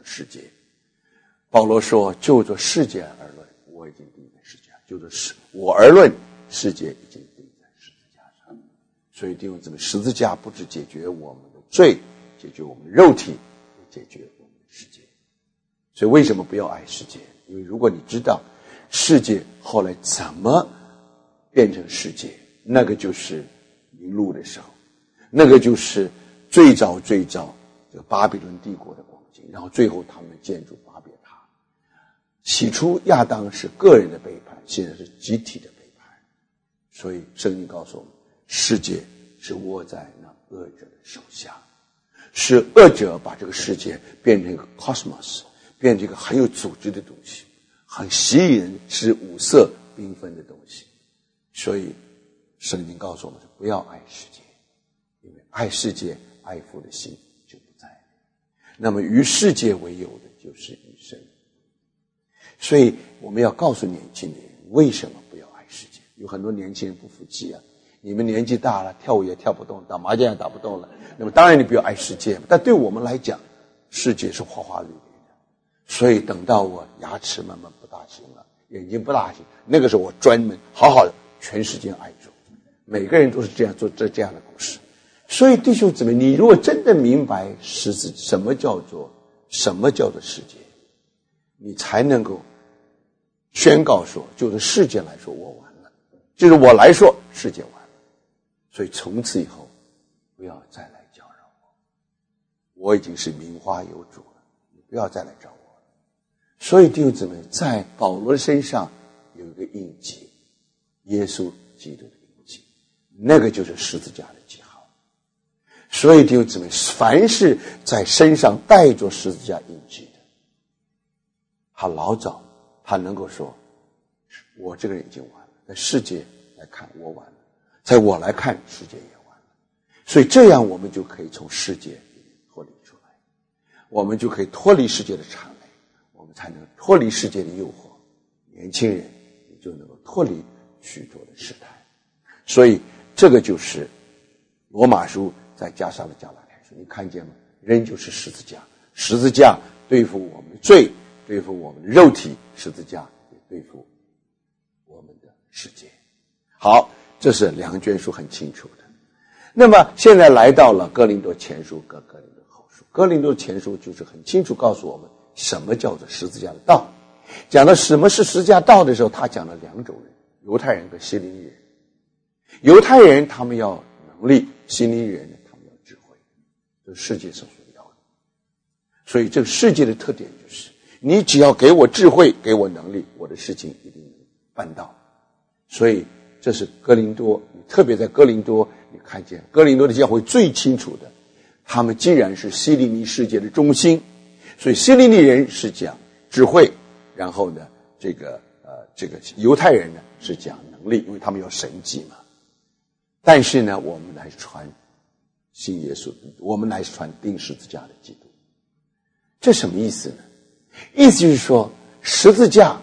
世界。保罗说，就着世界而论，我已经钉在十字架，就着我而论，世界已经钉在十字架上。所以弟兄姊妹，十字架不只解决我们的罪，解决我们肉体，也解决我们的世界。所以为什么不要爱世界？因为如果你知道世界后来怎么变成世界，那个就是迷路的时候，那个就是最早这个巴比伦帝国的光景，然后最后他们建筑巴别塔。起初亚当是个人的背叛，现在是集体的背叛。所以圣经告诉我们，世界是握在那恶者的手下，是恶者把这个世界变成一个 cosmos， 变成一个很有组织的东西，很吸引人，是五色缤纷的东西。所以圣经告诉我们，不要爱世界，因为爱世界，爱父的心就不在。那么与世界为友的，就是与神。所以我们要告诉年轻人，为什么不要爱世界？有很多年轻人不服气啊，你们年纪大了，跳舞也跳不动，打麻将也打不动了，那么当然你不要爱世界。但对我们来讲，世界是花花绿绿的。所以等到我牙齿慢慢不大行了，眼睛不大行，那个时候我专门好好的全世界爱主。每个人都是这样做这样的故事。所以弟兄姊妹，你如果真的明白什么叫做世界，你才能够宣告说，就是世界来说我完了，就是我来说世界完了。所以从此以后不要再来搅扰我已经是名花有主了，你不要再来找我了。所以弟兄姊妹，在保罗身上有一个印记，耶稣基督的印记，那个就是十字架的记号。所以弟兄姊妹，凡是在身上带着十字架印记的，他老早他能够说，我这个人已经完了，在世界来看我完了，在我来看世界也完了。所以这样我们就可以从世界脱离出来，我们就可以脱离世界的谄媚，我们才能脱离世界的诱惑。年轻人你就能够脱离许多的试探。所以这个就是罗马书再加上了加拉太书，你看见吗？人就是十字架，十字架对付我们的罪，对付我们的肉体，十字架也对付我们的世界。好，这是两卷书很清楚的。那么现在来到了哥林多前书跟哥林多后书。哥林多前书就是很清楚告诉我们什么叫做十字架的道。讲到什么是十字架道的时候，他讲了两种人，犹太人跟希利尼人。犹太人他们要能力，希利尼人他们要智慧，这是世界上所要的。所以这个世界的特点就是，你只要给我智慧，给我能力，我的事情一定能办到。所以这是哥林多，特别在哥林多，你看见哥林多的教会最清楚的，他们既然是希利尼世界的中心，所以希利尼人是讲智慧，然后呢这个犹太人呢是讲能力，因为他们有神迹嘛。但是呢我们来传信耶稣，我们来传钉十字架的基督。这什么意思呢？意思就是说，十字架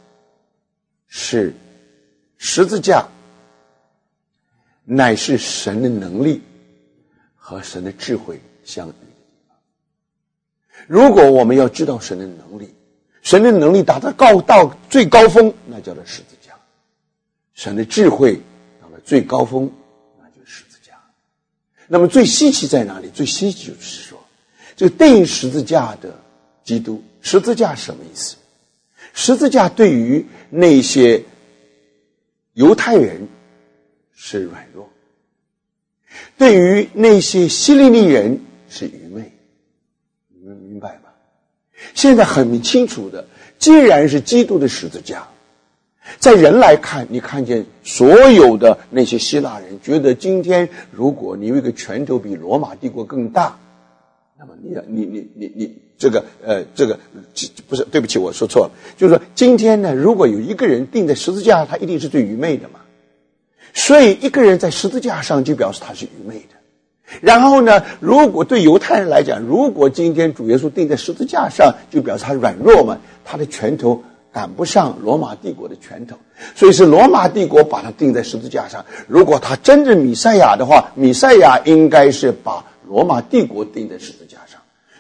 乃是神的能力和神的智慧相遇的地方。如果我们要知道神的能力，神的能力达到最高峰，那叫做十字架；神的智慧到了最高峰，那就是十字架。那么最稀奇在哪里？最稀奇就是说，这个钉十字架的基督，十字架什么意思？十字架对于那些犹太人是软弱，对于那些希利尼人是愚昧。你们明白吗？现在很清楚的，既然是基督的十字架，在人来看，你看见所有的那些希腊人觉得，今天如果你有一个拳头比罗马帝国更大，那么你这个不是，对不起，我说错了，就是说今天呢，如果有一个人钉在十字架上，他一定是最愚昧的嘛。所以一个人在十字架上就表示他是愚昧的。然后呢，如果对犹太人来讲，如果今天主耶稣钉在十字架上，就表示他软弱嘛，他的拳头赶不上罗马帝国的拳头，所以是罗马帝国把他钉在十字架上。如果他真正弥赛亚的话，弥赛亚应该是把罗马帝国钉在十字架上。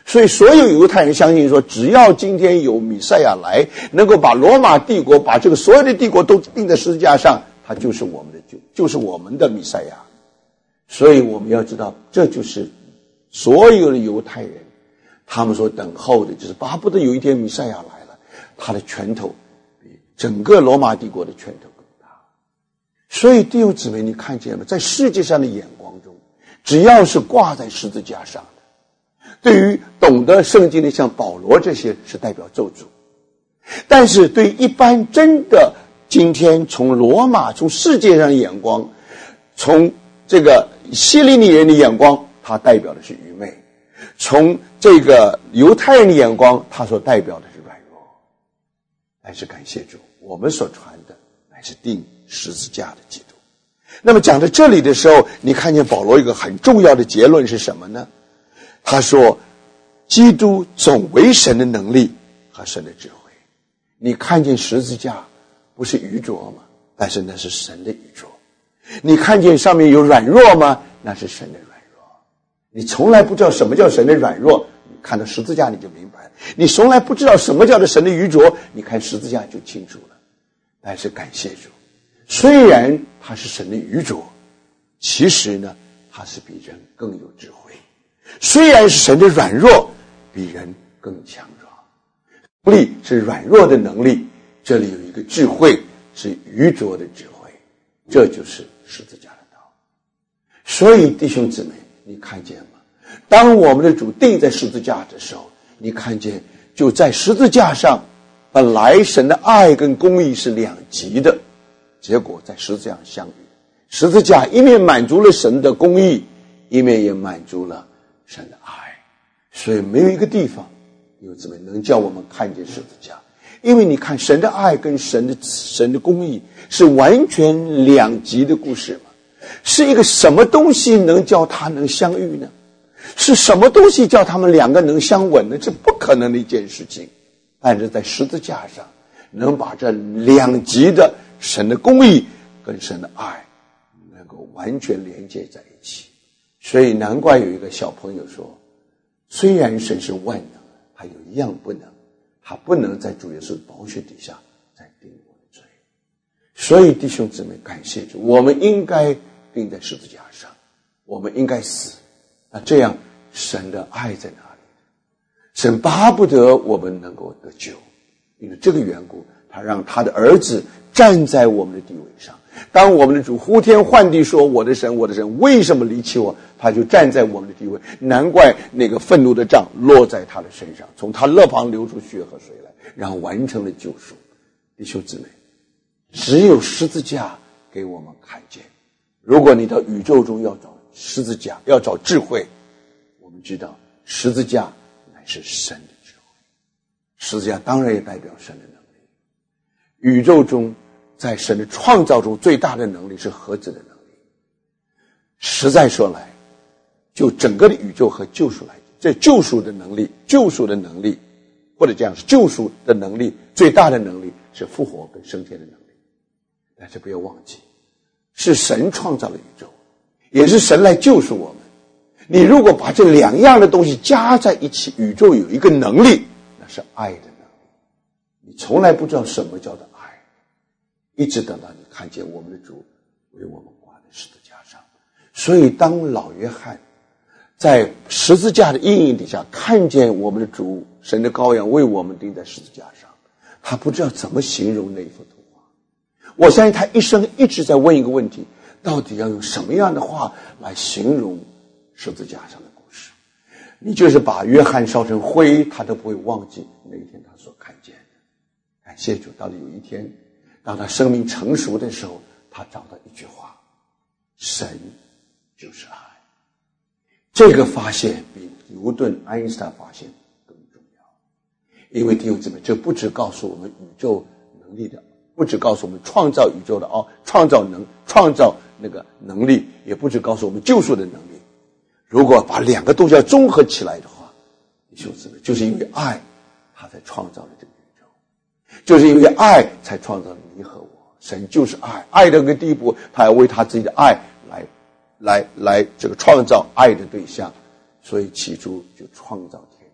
所以所有犹太人相信说，只要今天有弥赛亚来，能够把罗马帝国，把这个所有的帝国都钉在十字架上，他就是我们的就是我们的弥赛亚。所以我们要知道，这就是所有的犹太人他们所等候的，就是巴不得有一天弥赛亚来了，他的拳头比整个罗马帝国的拳头更大。所以弟兄姊妹，你看见了，在世界上的眼光中，只要是挂在十字架上的，对于懂得圣经的像保罗这些是代表咒诅，但是对于一般真的今天从罗马从世界上的眼光，从这个希利尼人的眼光，它代表的是愚昧；从这个犹太人的眼光，它所代表的是软弱。但是感谢主，我们所传的乃是钉十字架的基督。那么讲到这里的时候，你看见保罗一个很重要的结论是什么呢？他说基督总为神的能力和神的智慧。你看见十字架不是愚拙吗？但是那是神的愚拙。你看见上面有软弱吗？那是神的软弱。你从来不知道什么叫神的软弱，你看到十字架你就明白了。你从来不知道什么叫做神的愚拙，你看十字架就清楚了。但是感谢主，虽然他是神的愚拙，其实呢他是比人更有智慧。虽然是神的软弱，比人更强壮。能力是软弱的能力，这里有一个智慧是愚拙的智慧，这就是十字架的道。所以弟兄姊妹，你看见吗？当我们的主钉在十字架的时候，你看见就在十字架上，本来神的爱跟公义是两极的，结果在十字架上相遇。十字架一面满足了神的公义，一面也满足了神的爱。所以没有一个地方有姊妹能叫我们看见十字架，因为你看神的爱跟神的公义是完全两极的故事嘛。是一个什么东西能叫他能相遇呢？是什么东西叫他们两个能相吻呢？这不可能的一件事情。但是在十字架上能把这两极的神的公义跟神的爱能够完全连接在一起。所以难怪有一个小朋友说，虽然神是万能，他有一样不能，他不能在主耶稣宝血底下再定我的罪。所以弟兄姊妹，感谢主，我们应该钉在十字架上，我们应该死。那这样神的爱在哪里？神巴不得我们能够得救，因为这个缘故，他让他的儿子站在我们的地位上。当我们的主呼天唤地说，我的神，我的神，为什么离弃我？他就站在我们的地位。难怪那个愤怒的杖落在他的身上，从他肋旁流出血和水来，然后完成了救赎。弟兄姊妹，只有十字架给我们看见。如果你到宇宙中要找十字架，要找智慧，我们知道十字架乃是神的智慧。十字架当然也代表神的能力。宇宙中在神的创造中最大的能力是何止的能力？实在说来，就整个的宇宙和救赎来，这救赎的能力，或者这样是救赎的能力，最大的能力是复活跟升天的能力。但是不要忘记，是神创造了宇宙，也是神来救赎我们。你如果把这两样的东西加在一起，宇宙有一个能力，那是爱的能力。你从来不知道什么叫做爱，一直等到你看见我们的主为我们挂在十字架上。所以当老约翰在十字架的阴影底下看见我们的主神的羔羊为我们钉在十字架上，他不知道怎么形容那一幅图画。我相信他一生一直在问一个问题，到底要用什么样的话来形容十字架上的故事？你就是把约翰烧成灰，他都不会忘记那一天他所看见的。感谢主，到了有一天当他生命成熟的时候，他找到一句话，神就是爱。这个发现比牛顿、爱因斯坦发现更重要。因为弟兄姊妹，这不只告诉我们宇宙能力的，不只告诉我们创造宇宙的创造那个能力，也不只告诉我们救赎的能力。如果把两个东西要综合起来的话，弟兄姊妹，就是因为爱，他才创造了这个宇宙，就是因为爱才创造了你和我。神就是爱，爱到一个地步，他要为他自己的爱来这个创造爱的对象，所以起初就创造天地。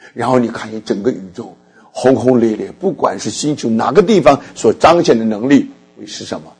然后你看见整个宇宙轰轰烈烈，不管是星球哪个地方所彰显的能力，是什么？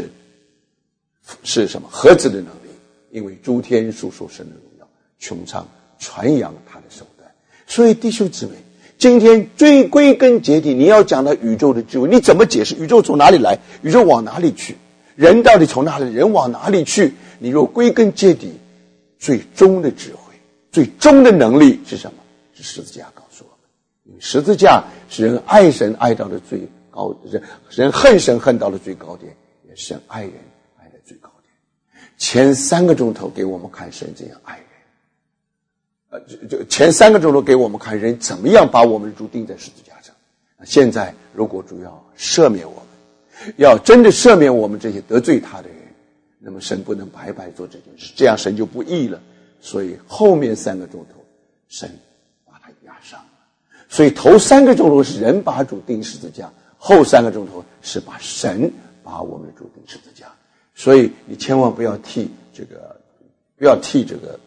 是什么？何止的能力？因为诸天述说神的荣耀，穹苍传扬他的手段。所以弟兄姊妹，今天最归根结底，你要讲到宇宙的智慧，你怎么解释宇宙从哪里来？宇宙往哪里去？人到底从哪里？人往哪里去？你若归根结底，最终的智慧，最终的能力是什么？是十字架告诉我们。因为十字架是人爱神爱到的最高，人恨神恨到的最高点，也是神爱人爱的最高点。前3个钟头给我们看神怎样爱人，前3个钟头给我们看人怎么样把我们的主钉在十字架上。现在如果主要赦免我们，要真的赦免我们这些得罪他的人，那么神不能白白做这件事，这样神就不义了。所以后面3个钟头神把他压伤了。所以头3个钟头是人把主钉十字架，后3个钟头是把神把我们的主钉十字架。所以你千万不要替这个不要替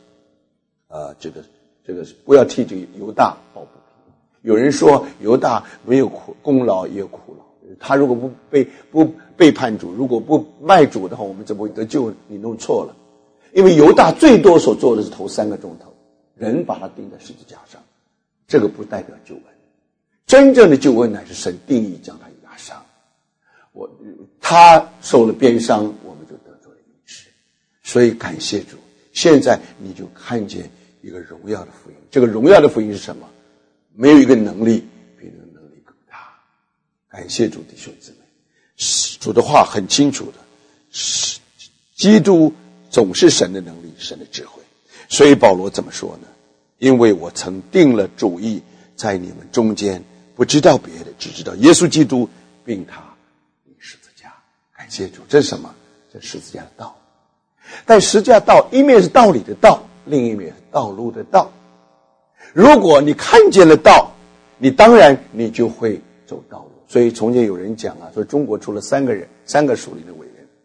犹大抱不平。有人说犹大没有功劳也有苦劳，他如果不背叛主，如果不卖主的话，我们怎么会得救？你弄错了。因为犹大最多所做的是头3个钟头，人把他钉在十字架上，这个不代表救恩。真正的救恩乃是神定义将他压伤，他受了鞭伤，我们就得着了医治。所以感谢主，现在你就看见一个荣耀的福音。这个荣耀的福音是什么？没有一个能力比那个能力更大。感谢主，弟兄姊妹，主的话很清楚的，基督总是神的能力，神的智慧。所以保罗怎么说呢？因为我曾定了主意，在你们中间不知道别的，只知道耶稣基督并他钉十字架。感谢主，这是什么？这十字架的道。但十字架道一面是道理的道，另一面是道路的道。如果你看见了道，你当然你就会走道路。所以从前有人讲啊，说中国出了3个属灵的伟人，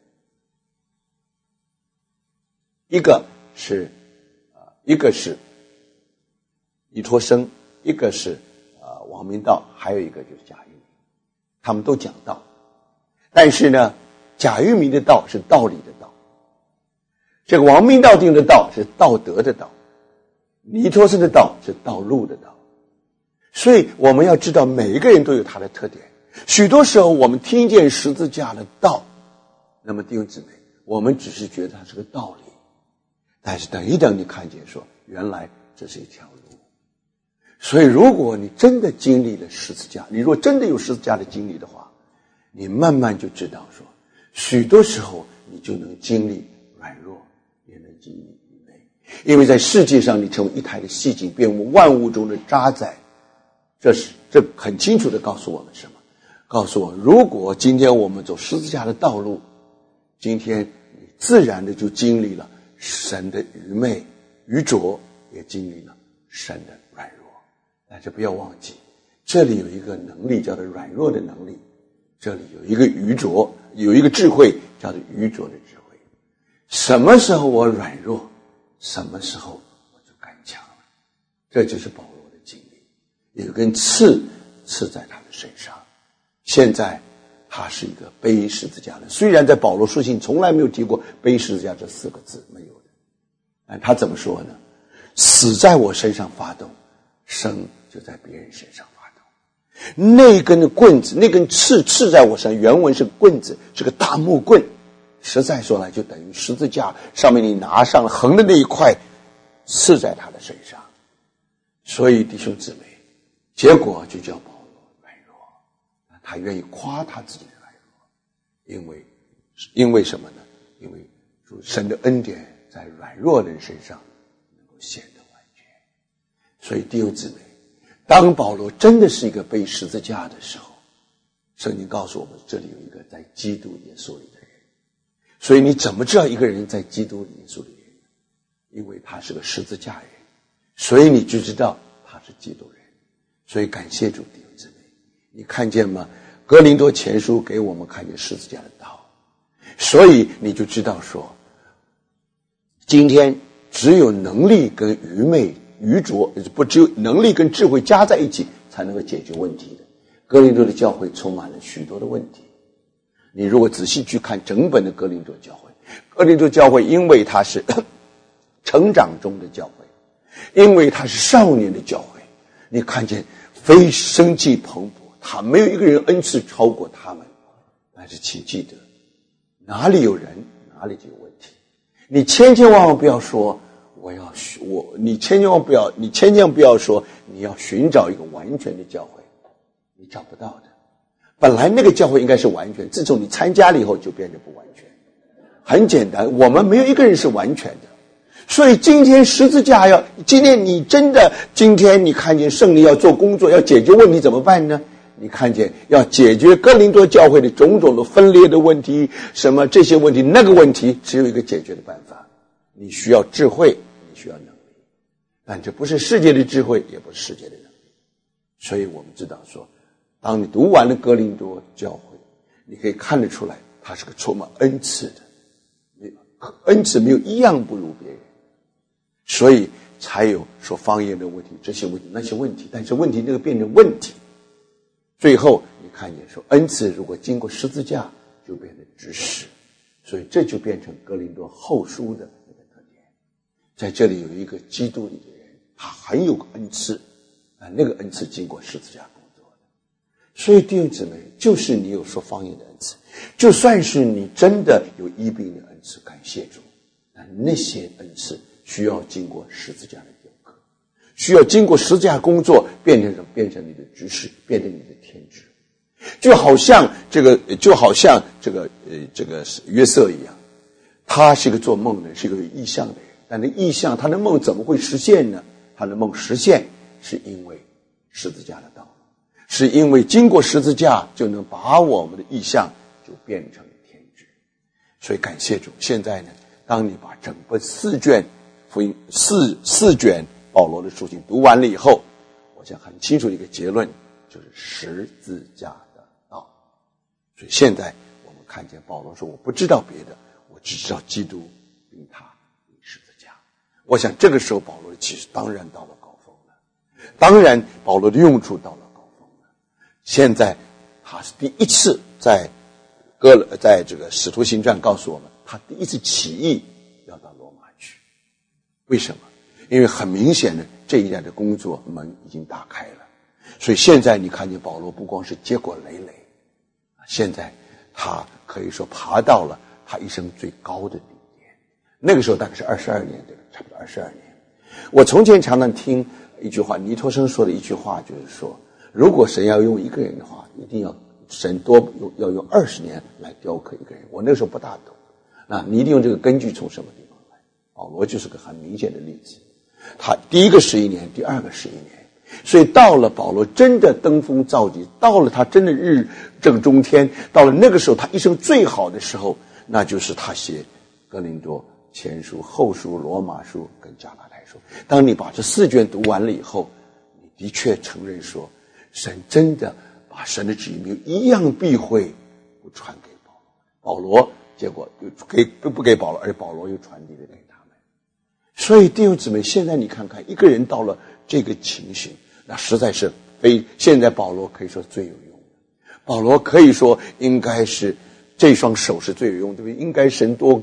一个是尼托生，一个是王明道，还有一个就是贾玉明。他们都讲道，但是呢，贾玉明的道是道理的道，这个王明道定的道是道德的道，尼托生的道是道路的道。所以我们要知道每一个人都有他的特点。许多时候我们听见十字架的道，那么弟兄姊妹，我们只是觉得它是个道理，但是等一等你看见说原来这是一条路。所以如果你真的经历了十字架，你若真的有十字架的经历的话，你慢慢就知道说许多时候你就能经历软弱，也能经历愚昧。因为在世界上你成为一台的细井，变为万物中的渣滓。这很清楚地告诉我们什么？告诉我，如果今天我们走十字架的道路，今天你自然的就经历了神的愚昧、愚拙，也经历了神的软弱。但是不要忘记，这里有一个能力叫做软弱的能力，这里有一个愚拙，有一个智慧叫做愚拙的智慧。什么时候我软弱，什么时候我就刚强了。这就是保罗的经历，有一根刺在他的身上。现在他是一个背十字架的，虽然在保罗书信从来没有提过背十字架这4个字，没有的。但他怎么说呢？死在我身上发动，生就在别人身上发动。那根棍子，那根刺在我身上，原文是棍子，是个大木棍。实在说来，就等于十字架上面你拿上了横的那一块，刺在他的身上。所以弟兄姊妹，结果就叫保罗软弱。他愿意夸他自己的软弱，因为什么呢？因为主神的恩典在软弱人身上能够显得完全。所以弟兄姊妹，当保罗真的是一个背十字架的时候，圣经告诉我们，这里有一个在基督耶稣里的人。所以你怎么知道一个人在基督耶稣里的人？因为他是个十字架人，所以你就知道他是基督人。所以感谢主，弟兄姊妹，你看见吗？哥林多前书给我们看见十字架的道，所以你就知道说，今天只有能力跟愚昧愚拙，不只有能力跟智慧加在一起才能够解决问题的。哥林多的教会充满了许多的问题。你如果仔细去看整本的哥林多教会，哥林多教会因为它是成长中的教会，因为它是少年的教会，你看见非生气蓬勃，他没有一个人恩赐超过他们。但是请记得，哪里有人哪里就有问题。你千万不要说你千万不要说你要寻找一个完全的教会，你找不到的。本来那个教会应该是完全，自从你参加了以后就变得不完全。很简单，我们没有一个人是完全的。所以今天十字架今天你看见圣灵要做工作，要解决问题怎么办呢？你看见要解决哥林多教会的种种的分裂的问题，什么这些问题那个问题，只有一个解决的办法。你需要智慧，你需要能力，但这不是世界的智慧，也不是世界的能力。所以我们知道说，当你读完了哥林多教会，你可以看得出来它是个充满恩赐的，恩赐没有一样不如别人，所以才有说方言的问题，这些问题那些问题，但是问题那个变成问题，最后你看见说恩赐如果经过十字架就变成知识，所以这就变成哥林多后书的那个特点。在这里有一个基督里的人，他很有恩赐，那个恩赐经过十字架工作的。所以弟兄姊妹，就是你有说方言的恩赐，就算是你真的有医病的恩赐，感谢主，那些恩赐需要经过十字架的雕刻，需要经过十字架工作变成你的知识，变成你的天职。就好像这个约瑟一样，他是一个做梦的人，是一个有意象的人，但那意象他的梦怎么会实现呢？他的梦实现是因为十字架的道路，是因为经过十字架就能把我们的意象就变成天职。所以感谢主，现在呢，当你把整个四卷福音四卷保罗的书信读完了以后，我想很清楚的一个结论，就是十字架的道。所以现在我们看见保罗说，我不知道别的，我只知道基督并他与十字架。我想这个时候保罗其实当然到了高峰了，当然保罗的用处到了高峰了。现在他是第一次在这个使徒行传告诉我们，他第一次起义要到罗马去。为什么？因为很明显的这一代的工作门已经打开了。所以现在你看见保罗不光是结果累累，现在他可以说爬到了他一生最高的顶点。那个时候大概是22年，对吧？差不多22年。我从前常常听一句话，尼托生说的一句话，就是说，如果神要用一个人的话，一定要神要用20年来雕刻一个人。我那个时候不大懂，那你一定用这个根据从什么地方来？保罗就是个很明显的例子。他第一个11年，第二个11年。所以到了保罗真的登峰造极，到了他真的日正中天，到了那个时候他一生最好的时候，那就是他写哥林多前书、后书、罗马书跟加拉太书。当你把这4卷读完了以后，你的确承认说，神真的把神的旨意没有一样避讳不传给保罗，结果又不给保罗，而保罗又传递了给他们。所以弟兄姊妹，现在你看看一个人到了这个情形，那实在是现在保罗可以说最有用的。保罗可以说应该是这双手是最有用的，对不对？应该神多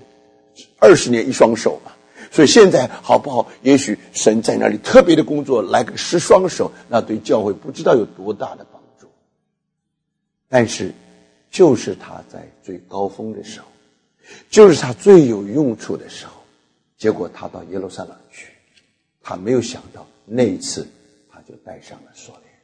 20年一双手嘛。所以现在好不好？也许神在那里特别的工作，来个10双手，那对教会不知道有多大的帮助。但是就是他在最高峰的时候，就是他最有用处的时候，结果他到耶路撒冷去，他没有想到那一次他就带上了锁链。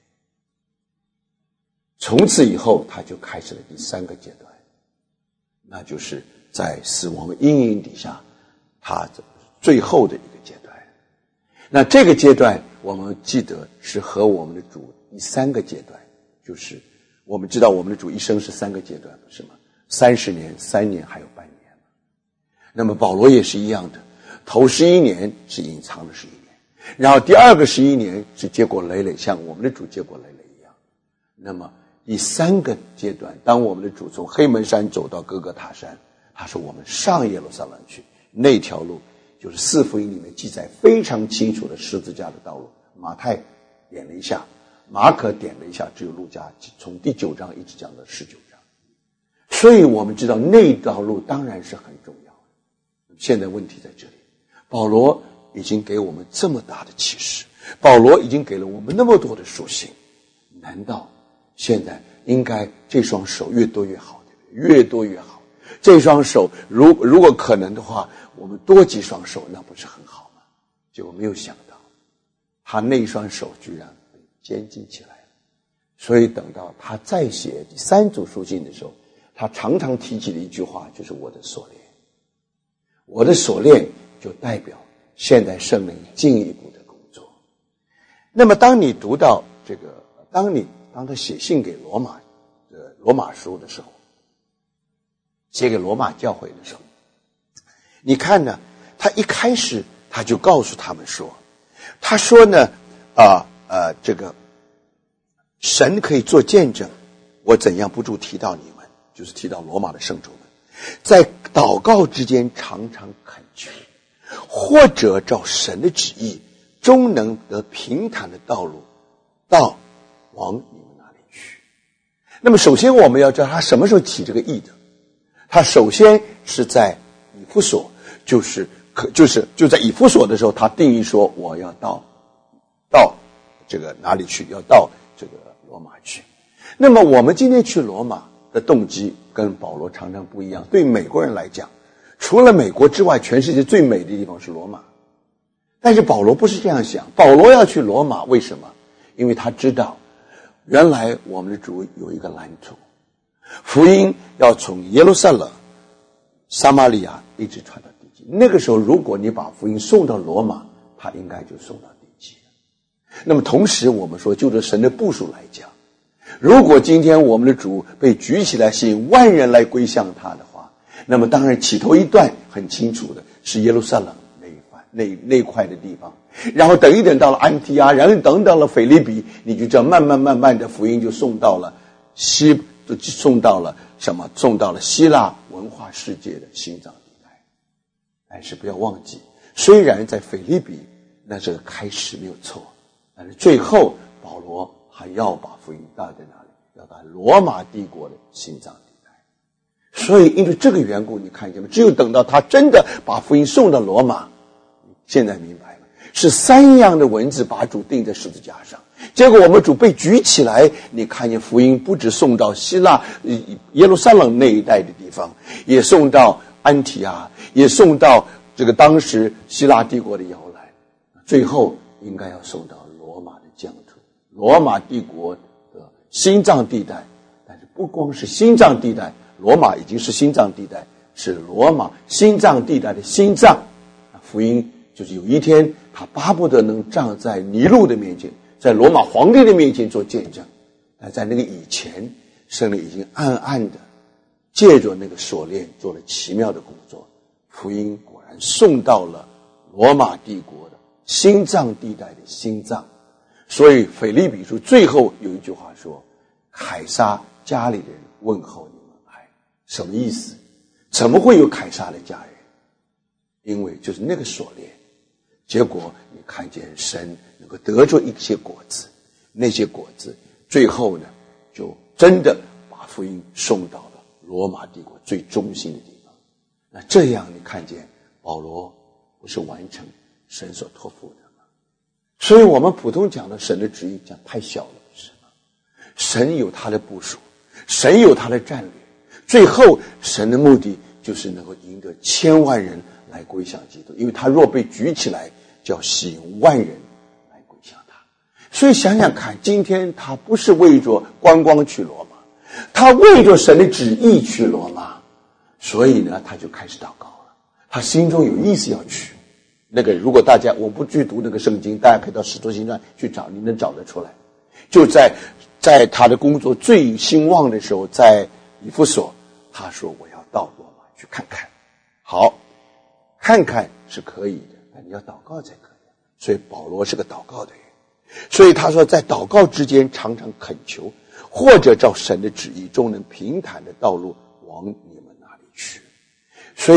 从此以后他就开始了第3个阶段，那就是在死亡的阴影底下他最后的一个阶段。那这个阶段我们记得是和我们的主第3个阶段，就是我们知道我们的主一生是3个阶段，不是吗？30年、3年还有半年。那么保罗也是一样的，头11年是隐藏的11年，然后第2个11年是结果累累，像我们的主结果累累一样。那么第3个阶段，当我们的主从黑门山走到哥哥塔山，他说我们上耶路撒冷去，那条路就是四福音里面记载非常清楚的十字架的道路。马太点了一下，马可点了一下，只有路加从第9章一直讲到19章。所以我们知道那道路当然是很重要。现在问题在这里，保罗已经给我们这么大的启示，保罗已经给了我们那么多的书信，难道现在应该这双手越多越好，对不对？越多越好。这双手如果可能的话，我们多几双手，那不是很好吗？结果没有想到，他那一双手居然被监禁起来了。所以等到他再写第3组书信的时候，他常常提起的一句话就是我的锁链。我的锁链就代表现在圣灵进一步的工作。那么当你读到这个，当他写信给罗马书的时候，写给罗马教会的时候，你看呢，他一开始他就告诉他们说，他说呢这个神可以做见证，我怎样不住提到你们，就是提到罗马的圣徒们，在祷告之间常常恳求，或者照神的旨意，终能得平坦的道路到往你们那里去。那么首先我们要知道他什么时候起这个意的。他首先是在以弗所，就在以弗所的时候，他定义说我要到这个哪里去，要到这个罗马去。那么我们今天去罗马的动机跟保罗常常不一样。对美国人来讲，除了美国之外，全世界最美的地方是罗马。但是保罗不是这样想，保罗要去罗马，为什么？因为他知道原来我们的主有一个蓝图，福音要从耶路撒冷、撒玛利亚一直传到地极。那个时候如果你把福音送到罗马，他应该就送到地极了。那么同时我们说，就着神的部署来讲，如果今天我们的主被举起来吸引万人来归向他的话，那么当然起头一段很清楚的是耶路撒冷那块的地方，然后等一等到了安提阿，然后等到了腓立比，你就这样慢慢的福音就送到了什么？送到了希腊文化世界的心脏地带。但是不要忘记，虽然在腓立比那这个开始没有错，但是最后保罗还要把福音带在哪里？要到罗马帝国的心脏地带。所以因为这个缘故，你看见吗？只有等到他真的把福音送到罗马，现在明白了，是3样的文字把主钉在十字架上。结果我们主被举起来，你看见福音不止送到希腊耶路撒冷那一带的地方，也送到安提阿，也送到这个当时希腊帝国的摇篮，最后应该要送到罗马的疆土，罗马帝国的心脏地带。但是不光是心脏地带，罗马已经是心脏地带，是罗马心脏地带的心脏。福音就是有一天他巴不得能站在尼禄的面前，在罗马皇帝的面前做见证。但在那个以前，圣灵已经暗暗的借着那个锁链做了奇妙的工作，福音果然送到了罗马帝国的心脏地带的心脏。所以腓立比书最后有一句话说，凯撒家里的人问候你们爱。什么意思？怎么会有凯撒的家人？因为就是那个锁链，结果你看见神能够得出一些果子，那些果子最后呢，就真的把福音送到了罗马帝国最中心的地方。那这样你看见保罗不是完成神所托付的吗？所以我们普通讲的神的旨意讲太小了，是吗？神有他的部署，神有他的战略，最后神的目的就是能够赢得1000万人来归向基督，因为他若被举起来，就要吸引万人来归向他。所以想想看，今天他不是为着观光去罗马，他为着神的旨意去罗马，所以呢，他就开始祷告了。他心中有意思要去。那个如果大家我不去读那个圣经，大家可以到使徒行传去找，你能找得出来。就在他的工作最兴旺的时候，在以弗所，他说我要到罗马去看看。好，看看是可以的，但你要祷告才可以。所以保罗是个祷告的人，所以他说在祷告之间常常恳求，或者照神的旨意，终能平坦的道路往你们那里去。所以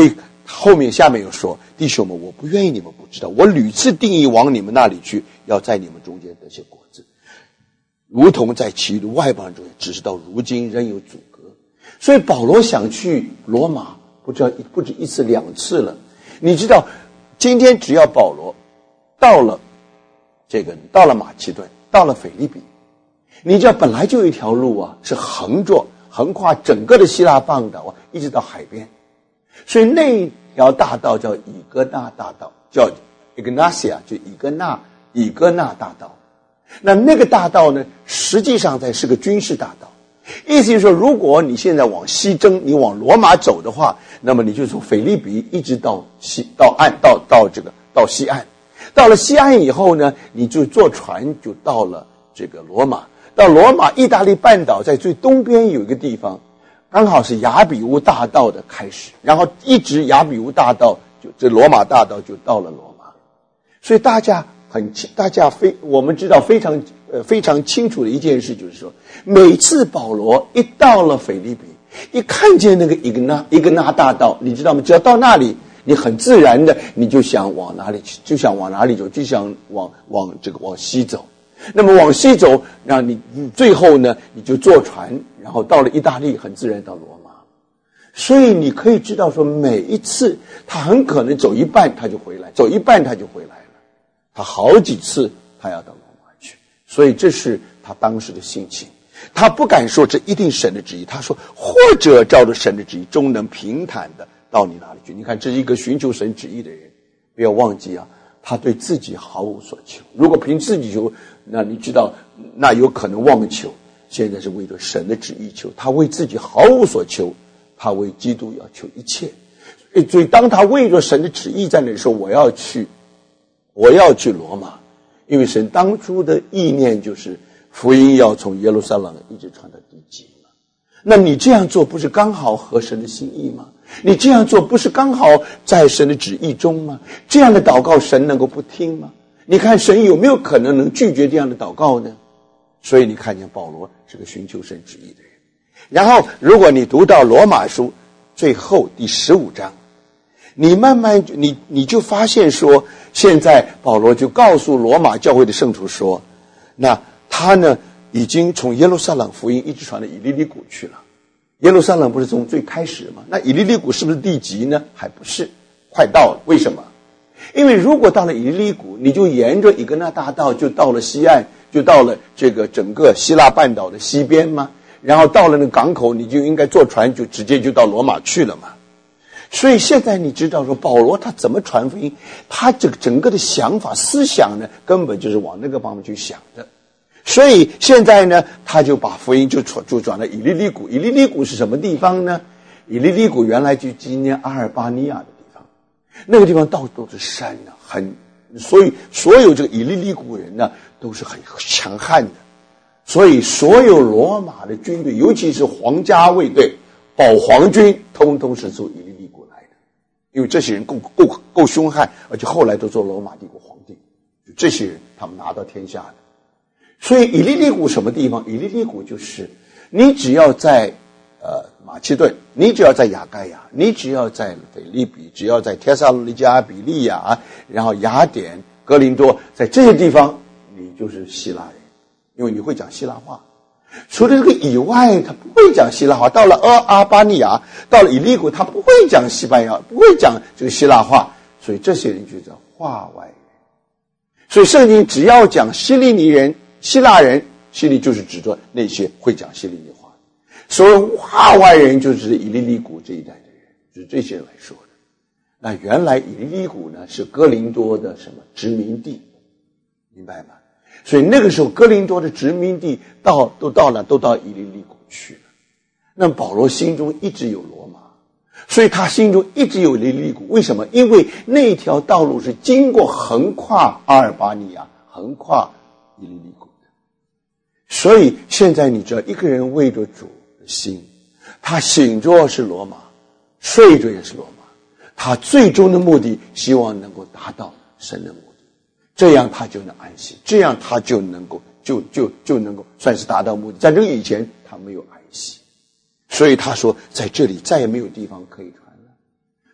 下面又说，弟兄们，我不愿意你们不知道，我屡次定义往你们那里去，要在你们中间得些果子，如同在其余外邦人中间，只是到如今仍有阻隔。所以保罗想去罗马，不止一次两次了。你知道，今天只要保罗到了马其顿，到了腓立比，你知道本来就有一条路啊，是横跨整个的希腊半岛啊，一直到海边。所以那条大道叫以哥纳大道，叫 Ignatia， 就以哥纳大道。那个大道呢，实际上是个军事大道。意思就是说，如果你现在往西征，你往罗马走的话，那么你就从腓立比一直到西岸，到西岸。到了西岸以后呢，你就坐船就到了这个罗马。到罗马，意大利半岛在最东边有一个地方，刚好是亚比乌大道的开始，然后一直亚比乌大道这罗马大道就到了罗马。所以我们知道非常清楚的一件事，就是说，每次保罗一到了腓立比，一看见那个以哥纳大道，你知道吗？只要到那里，你很自然的你就想往哪里去，就想往哪里走，就想往西走。那么往西走，让你最后呢，你就坐船，然后到了意大利，很自然到罗马。所以你可以知道说，每一次他很可能走一半他就回来，走一半他就回来了。他好几次他要到罗马去，所以这是他当时的心情。他不敢说这一定神的旨意，他说或者照着神的旨意，终能平坦的到你那里去。你看，这是一个寻求神旨意的人，不要忘记啊，他对自己毫无所求。如果凭自己求，那你知道，那有可能妄求。现在是为了神的旨意求，他为自己毫无所求，他为基督要求一切。所以当他为着神的旨意在那里说，我要去罗马，因为神当初的意念就是福音要从耶路撒冷一直传到地极嘛。那你这样做不是刚好合神的心意吗？你这样做不是刚好在神的旨意中吗？这样的祷告神能够不听吗？你看神有没有可能能拒绝这样的祷告呢？所以你看见保罗是个寻求神旨意的人。然后如果你读到罗马书最后第15章，你慢慢你就发现说，现在保罗就告诉罗马教会的圣徒说，那他呢已经从耶路撒冷福音一直传到以利利谷去了。耶路撒冷不是从最开始吗？那以利利谷是不是地极呢？还不是，快到了。为什么？因为如果到了以利利谷，你就沿着以哥纳大道就到了西岸，就到了这个整个希腊半岛的西边嘛，然后到了那个港口，你就应该坐船就直接就到罗马去了嘛。所以现在你知道说保罗他怎么传福音，他这个整个的想法思想呢，根本就是往那个方面去想的。所以现在呢，他就把福音就转到以利利谷。以利利谷是什么地方呢？以利利谷原来就今年阿尔巴尼亚的地方，那个地方到处都是山啊，所以所有这个以利利谷人呢都是很强悍的。所以所有罗马的军队，尤其是皇家卫队、保皇军，通通是从以利利谷来的，因为这些人够凶悍，而且后来都做罗马帝国皇帝，就这些人他们拿到天下的。所以以利利谷什么地方？以利利谷就是你只要在马其顿，你只要在亚该亚，你只要在腓立比，只要在帖撒罗尼迦、比利亚，然后雅典、哥林多，在这些地方你就是希腊人，因为你会讲希腊话。除了这个以外，他不会讲希腊话。到了阿巴尼亚，到了以利谷，他不会讲西班牙，不会讲这个希腊话，所以这些人就叫化外人。所以圣经只要讲希利尼人、希腊人，希利就是指着那些会讲希利尼话。所谓化外人就是以利利谷这一代的人，就是这些人来说的。那原来以利利谷呢是哥林多的什么殖民地，明白吗？所以那个时候哥林多的殖民地都到以利利谷去了。那么保罗心中一直有罗马，所以他心中一直有以利利谷。为什么？因为那条道路是经过横跨阿尔巴尼亚，横跨以利利谷的。所以现在你知道，一个人为着主的心，他醒着是罗马，睡着也是罗马，他最终的目的希望能够达到神的目的，这样他就能安息，这样他就能够就能够算是达到目的。在这个以前他没有安息，所以他说在这里再也没有地方可以传了。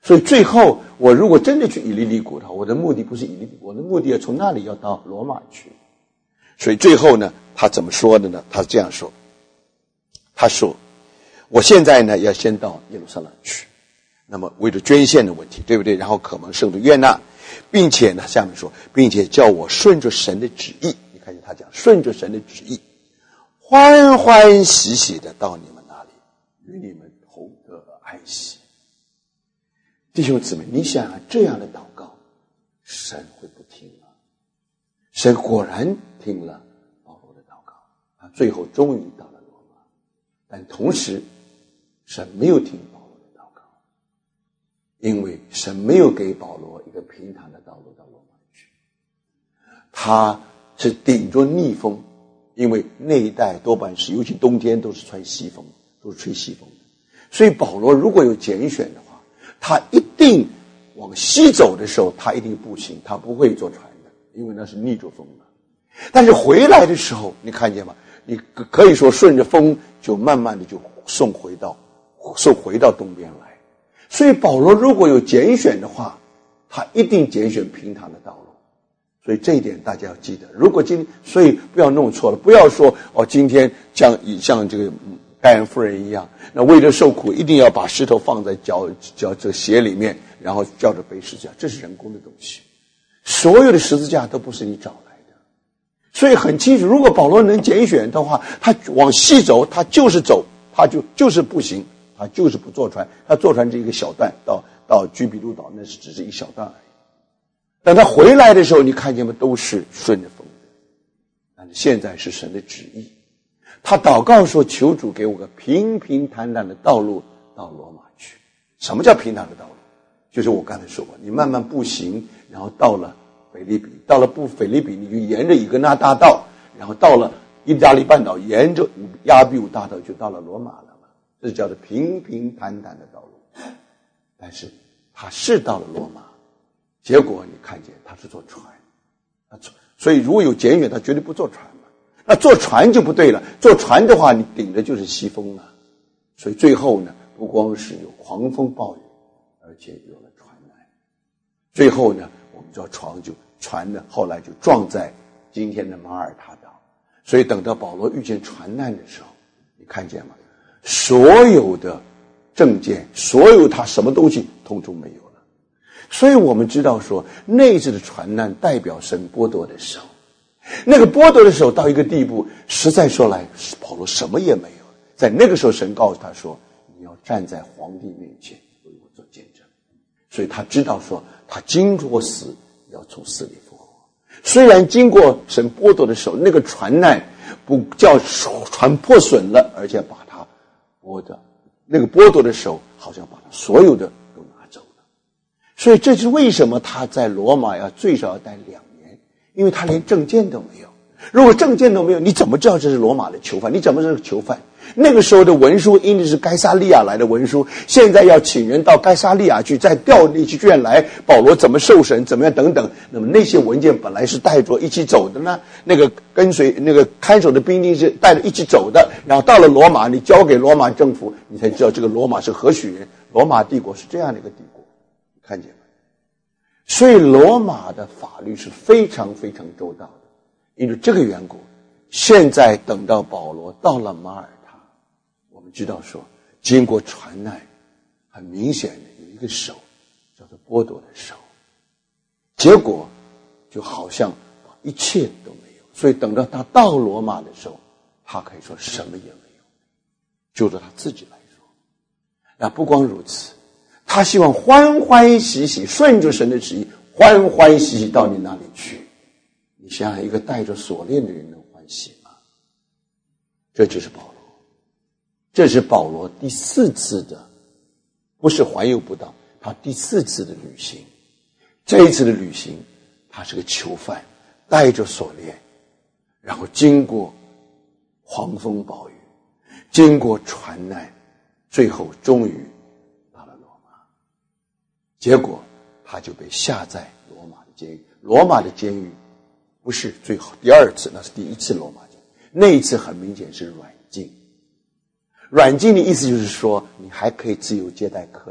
所以最后我如果真的去以利利谷的话，我的目的不是以利利谷，我的目的要从那里要到罗马去。所以最后呢，他怎么说的呢？他这样说，他说我现在呢要先到耶路撒冷去，那么为了捐献的问题，对不对？然后渴蒙圣徒悦纳，并且呢下面说，并且叫我顺着神的旨意，你看见他讲顺着神的旨意，欢欢喜喜的到你们那里，与你们同得安息。弟兄姊妹，你想想这样的祷告，神会不听吗？神果然听了保罗的祷告，他最后终于到了罗马，但同时神没有听保罗的祷告，因为神没有给保罗一个平坦的道路到罗马去，他是顶着逆风，因为那一带多半是尤其冬天都是吹西风的，所以保罗如果有拣选的话，他一定往西走的时候，他一定步行，他不会坐船的，因为那是逆着风的。但是回来的时候，你看见吗？你可以说顺着风就慢慢的就送回到东边来。所以保罗如果有拣选的话，他一定拣选平坦的道路。所以这一点大家要记得。所以不要弄错了，不要说今天像这个盖恩夫人一样，那为了受苦一定要把石头放在脚这鞋里面，然后叫着背十字架，这是人工的东西。所有的十字架都不是你找来的。所以很清楚，如果保罗能拣选的话，他往西走，他就是走，他就是步行，他就是不坐船，他坐船这一个小段到居比路岛，那是只是一小段而已。但他回来的时候，你看见吗？都是顺着风的。但是现在是神的旨意，他祷告说，求主给我个平平坦坦的道路到罗马去。什么叫平坦的道路？就是我刚才说过，你慢慢步行，然后到了腓立比，到了腓立比，你就沿着以格纳大道，然后到了意大利半岛，沿着亚比五大道就到了罗马了嘛。这叫做平平坦坦的道路。但是他是到了罗马，结果你看见他是坐船，所以如果有拣选，他绝对不坐船嘛。那坐船就不对了，坐船的话你顶的就是西风了。所以最后呢，不光是有狂风暴雨，而且有了船难。最后呢，我们知道船呢后来就撞在今天的马耳他岛。所以等到保罗遇见船难的时候，你看见吗？所有的证件，所有他什么东西通通没有了。所以我们知道说，那次的船难代表神剥夺的手。那个剥夺的手到一个地步，实在说来，保罗什么也没有。在那个时候，神告诉他说，你要站在皇帝面前为我做见证。所以他知道说，他经过死要从死里复活。虽然经过神剥夺的手，那个船难不叫船破损了，而且把他那个剥夺的手好像把他所有的都拿走了。所以这就是为什么他在罗马最少要待2年，因为他连证件都没有。如果证件都没有，你怎么知道这是罗马的囚犯？你怎么是囚犯？那个时候的文书因为是该撒利亚来的文书，现在要请人到该撒利亚去，再调那些卷来，保罗怎么受审，怎么样等等。那么那些文件本来是带着一起走的呢，那个跟随那个看守的兵丁是带着一起走的，然后到了罗马，你交给罗马政府，你才知道这个罗马是何许人。罗马帝国是这样的一个帝国，看见吗？所以罗马的法律是非常非常周到的。因为这个缘故，现在等到保罗到了马耳他，我们知道说，经过船难，很明显的有一个手叫做剥夺的手，结果就好像一切都没有。所以等到他到罗马的时候，他可以说什么也没有，就着他自己来说。那不光如此，他希望欢欢喜喜顺着神的旨意，欢欢喜喜到你那里去。你想想，一个带着锁链的人能欢喜吗？这就是保罗，这是保罗第4次的，不是环游不到，他第4次的旅行。这一次的旅行，他是个囚犯，带着锁链，然后经过狂风暴雨，经过船难，最后终于到了罗马。结果他就被下在罗马的监狱。罗马的监狱不是最后第2次，那是第1次罗马监狱。那一次很明显是软禁。软禁的意思就是说，你还可以自由接待客人，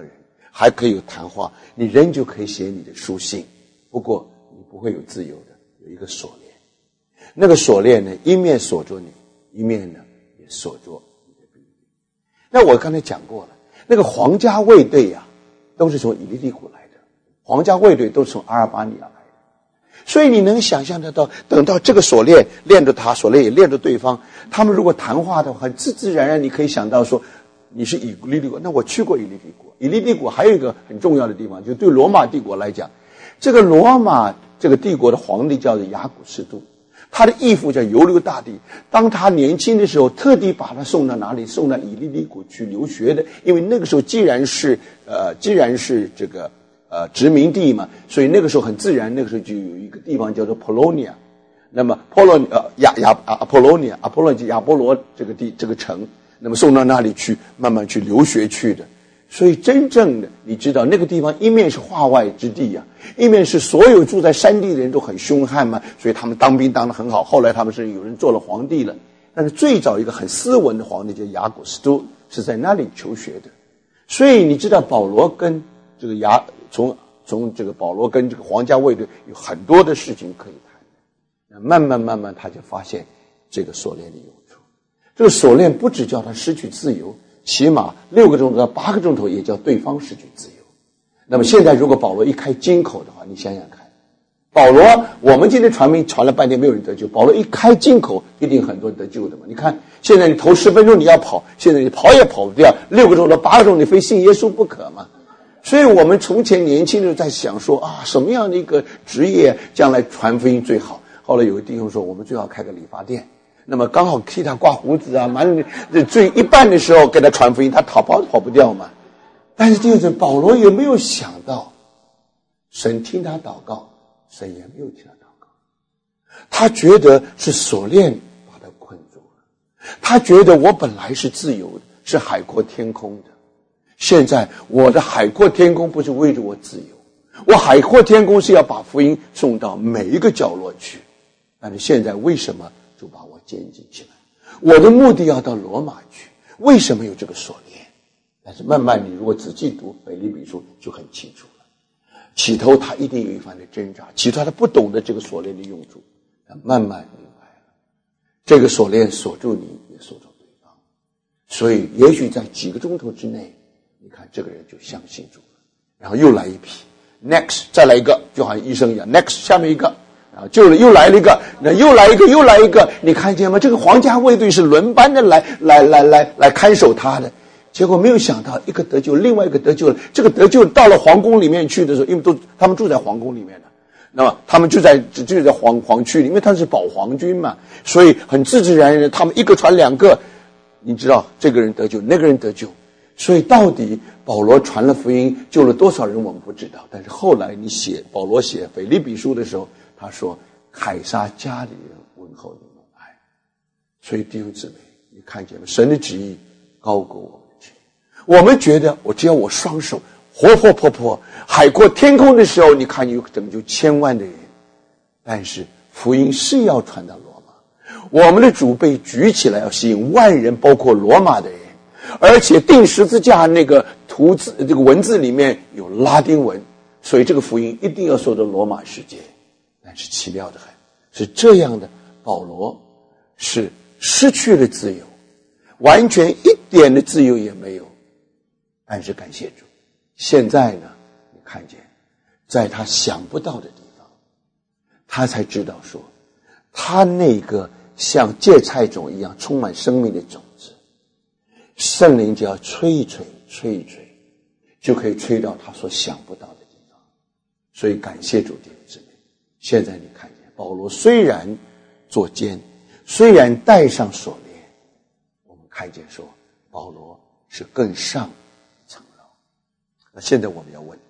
还可以有谈话，你仍旧可以写你的书信，不过你不会有自由的，有一个锁链。那个锁链呢，一面锁着你，一面呢也锁着你的命运。那我刚才讲过了，那个皇家卫队啊，都是从以利利谷来的，皇家卫队都是从阿尔巴尼亚来的。所以你能想象得到，等到这个锁链链着他，锁链也链着对方，他们如果谈话的话，很自自然然你可以想到说，你是以利利谷，那我去过以利利谷。以利利谷还有一个很重要的地方，就是对罗马帝国来讲，这个罗马这个帝国的皇帝叫做雅古斯都，他的义父叫尤留大帝。当他年轻的时候，特地把他送到哪里？送到以利利谷去留学的，因为那个时候既然是这个殖民地嘛，所以那个时候很自然，那个时候就有一个地方叫做 Polonia。那么阿波罗这个城，那么送到那里去慢慢去留学去的。所以真正的你知道那个地方一面是化外之地啊，一面是所有住在山地的人都很凶悍嘛，所以他们当兵当得很好，后来他们是有人做了皇帝了。但是最早一个很斯文的皇帝叫雅古斯都，是在那里求学的。所以你知道保罗跟这个从这个保罗跟这个皇家卫队有很多的事情可以谈。慢慢他就发现这个锁链的用处。这个锁链不只叫他失去自由，起码6个钟头到8个钟头也叫对方失去自由。那么现在如果保罗一开金口的话，你想想看，保罗我们今天传福音传了半天没有人得救，保罗一开金口一定很多人得救的嘛。你看现在你头10分钟你要跑，现在你跑也跑不掉，6个钟头8个钟头你非信耶稣不可嘛。所以我们从前年轻的时候在想说啊，什么样的一个职业将来传福音最好。后来有个弟兄说我们最好开个理发店，那么刚好替他刮胡子啊，最一半的时候给他传福音，他跑不掉嘛。但是弟兄保罗也没有想到神听他祷告，神也没有听他祷告。他觉得是锁链把他困住了，他觉得我本来是自由的，是海阔天空的，现在我的海阔天空不是为着我自由，我海阔天空是要把福音送到每一个角落去。但是现在为什么就把我监禁起来？我的目的要到罗马去，为什么有这个锁链？但是慢慢你如果仔细读腓立比书就很清楚了。起头他一定有一番的挣扎，起头他不懂得这个锁链的用处，他慢慢明白了，这个锁链锁住你，也锁住对方。所以也许在几个钟头之内，你看这个人就相信主了，然后又来一批 ，next 再来一个，就好像医生一样 ，next 下面一个。就又来了一个，那又来一个，你看见吗？这个皇家卫队是轮班的来看守他的，结果没有想到一个得救，另外一个得救了。这个得救到了皇宫里面去的时候，因为他们住在皇宫里面的，那么他们就在皇区里，因为他是保皇军嘛，所以很自自然然，他们一个传2个，你知道这个人得救，那个人得救。所以到底保罗传了福音救了多少人我们不知道，但是后来保罗写腓立比书的时候，他说凯撒家里人问候你们爱。所以弟兄姊妹，你看见吗？神的旨意高过我们的旨意。我们觉得只要我双手活活泼泼海阔天空的时候，你看有拯救千万的人，但是福音是要传到罗马，我们的主被举起来要吸引万人，包括罗马的人，而且钉十字架那个图字这个文字里面有拉丁文，所以这个福音一定要受到罗马世界。但是奇妙的很，是这样的，保罗是失去了自由，完全一点的自由也没有。但是感谢主，现在呢，你看见在他想不到的地方，他才知道说，他那个像芥菜种一样充满生命的种子，圣灵就要吹一吹，就可以吹到他所想不到的地方。所以感谢主弟兄姊妹，现在你看见保罗虽然坐监，虽然带上锁链，我们看见说保罗是更上一层楼。那现在我们要问，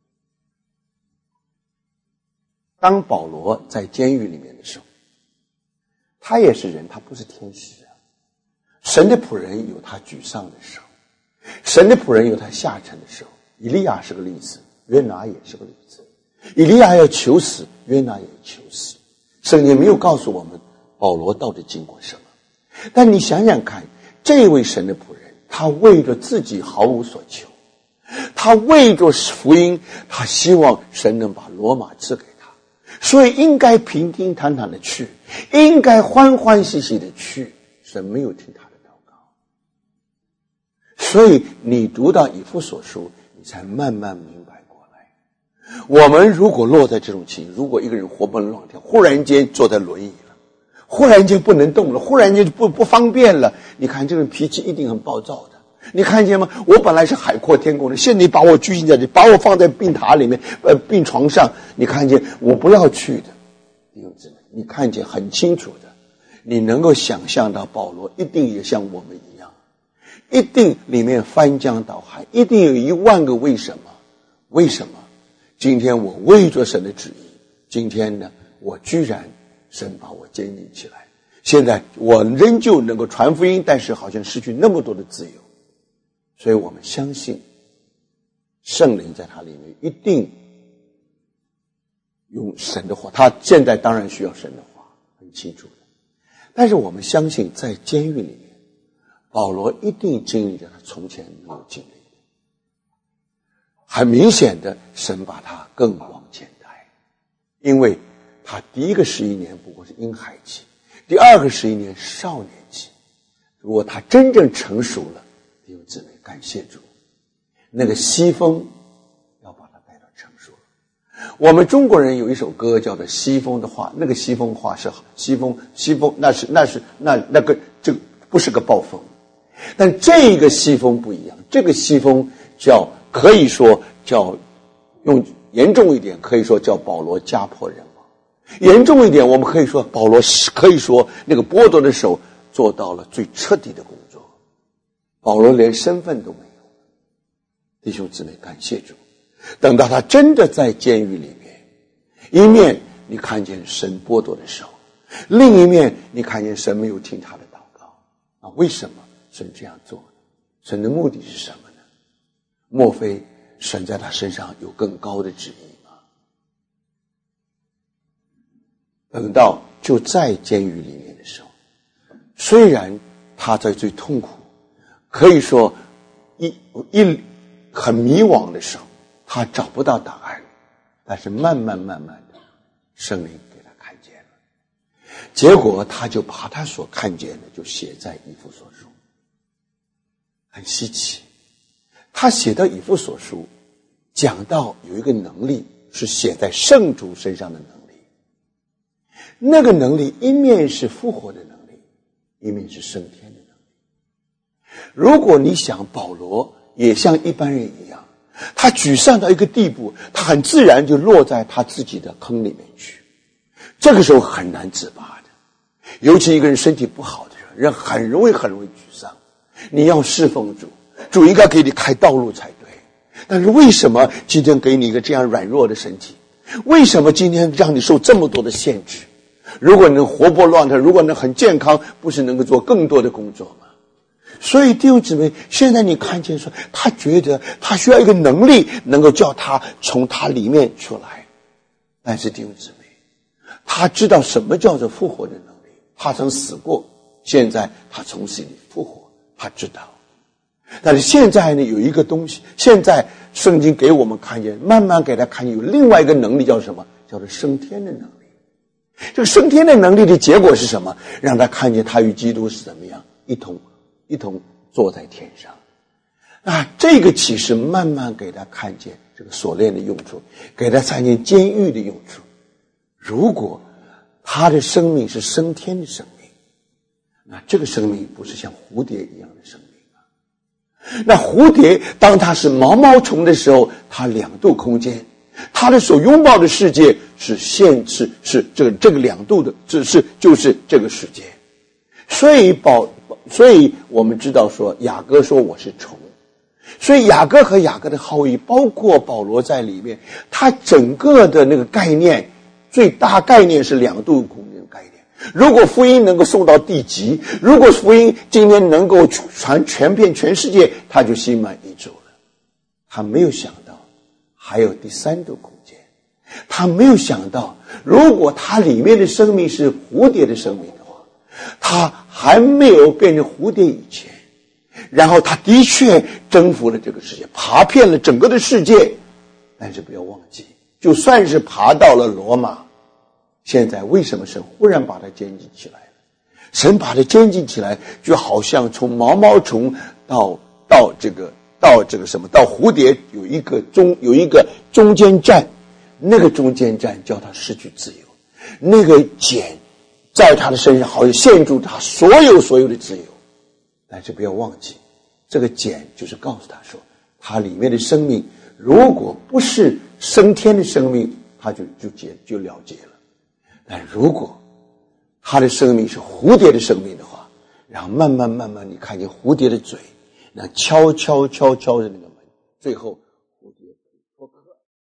当保罗在监狱里面的时候，他也是人，他不是天使啊。神的仆人有他沮丧的时候，神的仆人有他下沉的时候。以利亚是个例子，约拿也是个例子。以利亚要求死，约拿也求死。圣经没有告诉我们保罗到底经过什么，但你想想看，这位神的仆人，他为了自己毫无所求， 他为着福音，他希望神能把罗马赐给他，所以应该平平坦坦的去，应该欢欢喜喜的去。神没有听他的祷告，所以你读到以弗所书，你才慢慢明白过来。我们如果落在这种情形，如果一个人活蹦乱跳，忽然间坐在轮椅了，忽然间不能动了，忽然间就不方便了，你看这种脾气一定很暴躁的。你看见吗？我本来是海阔天空的，现在你把我拘禁在这，把我放在病榻里面，病床上，你看见我不要去的。弟兄姊妹，你看见很清楚的，你能够想象到保罗一定也像我们一样，一定里面翻江倒海，一定有10000个为什么。为什么今天我为着神的旨意，今天呢我居然神把我监禁起来，现在我仍旧能够传福音，但是好像失去那么多的自由。所以我们相信圣灵在他里面一定用神的话，他现在当然需要神的话，很清楚的。但是我们相信在监狱里面，保罗一定经历着他从前没有经历的。很明显的，神把他更往前带，因为他第一个11年不过是婴孩期，第二个11年少年期。如果他真正成熟了，弟兄姊妹，感谢主，那个西风要把他带到成熟了。我们中国人有一首歌叫做《西风的话》，那个西风话是西风，那个这个不是个暴风，但这个西风不一样，这个西风可以说叫用严重一点，可以说叫保罗家破人亡。严重一点，我们可以说保罗可以说那个剥夺的手做到了最彻底的工作。保罗连身份都没有。弟兄姊妹，感谢主。等到他真的在监狱里面，一面你看见神剥夺的手，另一面你看见神没有听他的祷告。啊，为什么神这样做？神的目的是什么呢？莫非神在他身上有更高的旨意吗？等到就在监狱里面的时候，虽然他在最痛苦，可以说很迷惘的时候，他找不到答案，但是慢慢的圣灵给他看见了，结果他就把他所看见的就写在以弗所书。很稀奇，他写到以弗所书讲到有一个能力是写在圣主身上的能力，那个能力一面是复活的能力，一面是升天的能力。如果你想保罗也像一般人一样，他沮丧到一个地步，他很自然就落在他自己的坑里面去，这个时候很难自拔的。尤其一个人身体不好的人很容易沮丧。你要侍奉主，主应该给你开道路才对，但是为什么今天给你一个这样软弱的身体？为什么今天让你受这么多的限制？如果能活泼乱跳，如果能很健康，不是能够做更多的工作吗？所以弟兄姊妹，现在你看见说，他觉得他需要一个能力能够叫他从他里面出来。但是弟兄姊妹，他知道什么叫做复活的能力，他曾死过，现在他从死里复活，他知道。但是现在呢，有一个东西，现在圣经给我们看见，慢慢给他看见有另外一个能力，叫什么？叫做升天的能力。这个升天的能力的结果是什么？让他看见他与基督是怎么样一同坐在天上。这个启示慢慢给他看见这个锁链的用处，给他看见监狱的用处。如果他的生命是升天的生命，那这个生命不是像蝴蝶一样的生命吗？那蝴蝶当它是毛毛虫的时候，它2度空间，它的所拥抱的世界是这个2度的，就是这个世界。所以我们知道说，雅各说我是虫，所以雅各和雅各的后裔，包括保罗在里面，他整个的那个概念，最大概念是2度空间的概念。如果福音能够送到地极，如果福音今天能够传遍全世界，他就心满意足了。他没有想到还有第3度空间，他没有想到如果他里面的生命是蝴蝶的生命的话，他还没有变成蝴蝶以前， 然后他的确征服了这个世界，爬遍了整个的世界。但是不要忘记，就算是爬到了罗马，现在为什么神忽然把他监禁起来了？神把他监禁起来，就好像从毛毛虫到蝴蝶有一个中间站，那个中间站叫他失去自由，那个茧在他的身上好像限住他所有的自由。但是不要忘记，这个茧就是告诉他说，他里面的生命如果不是升天的生命，他就了结了。但如果他的生命是蝴蝶的生命的话，然后慢慢你看见蝴蝶的嘴，那敲着那个门，最后蝴蝶脱壳。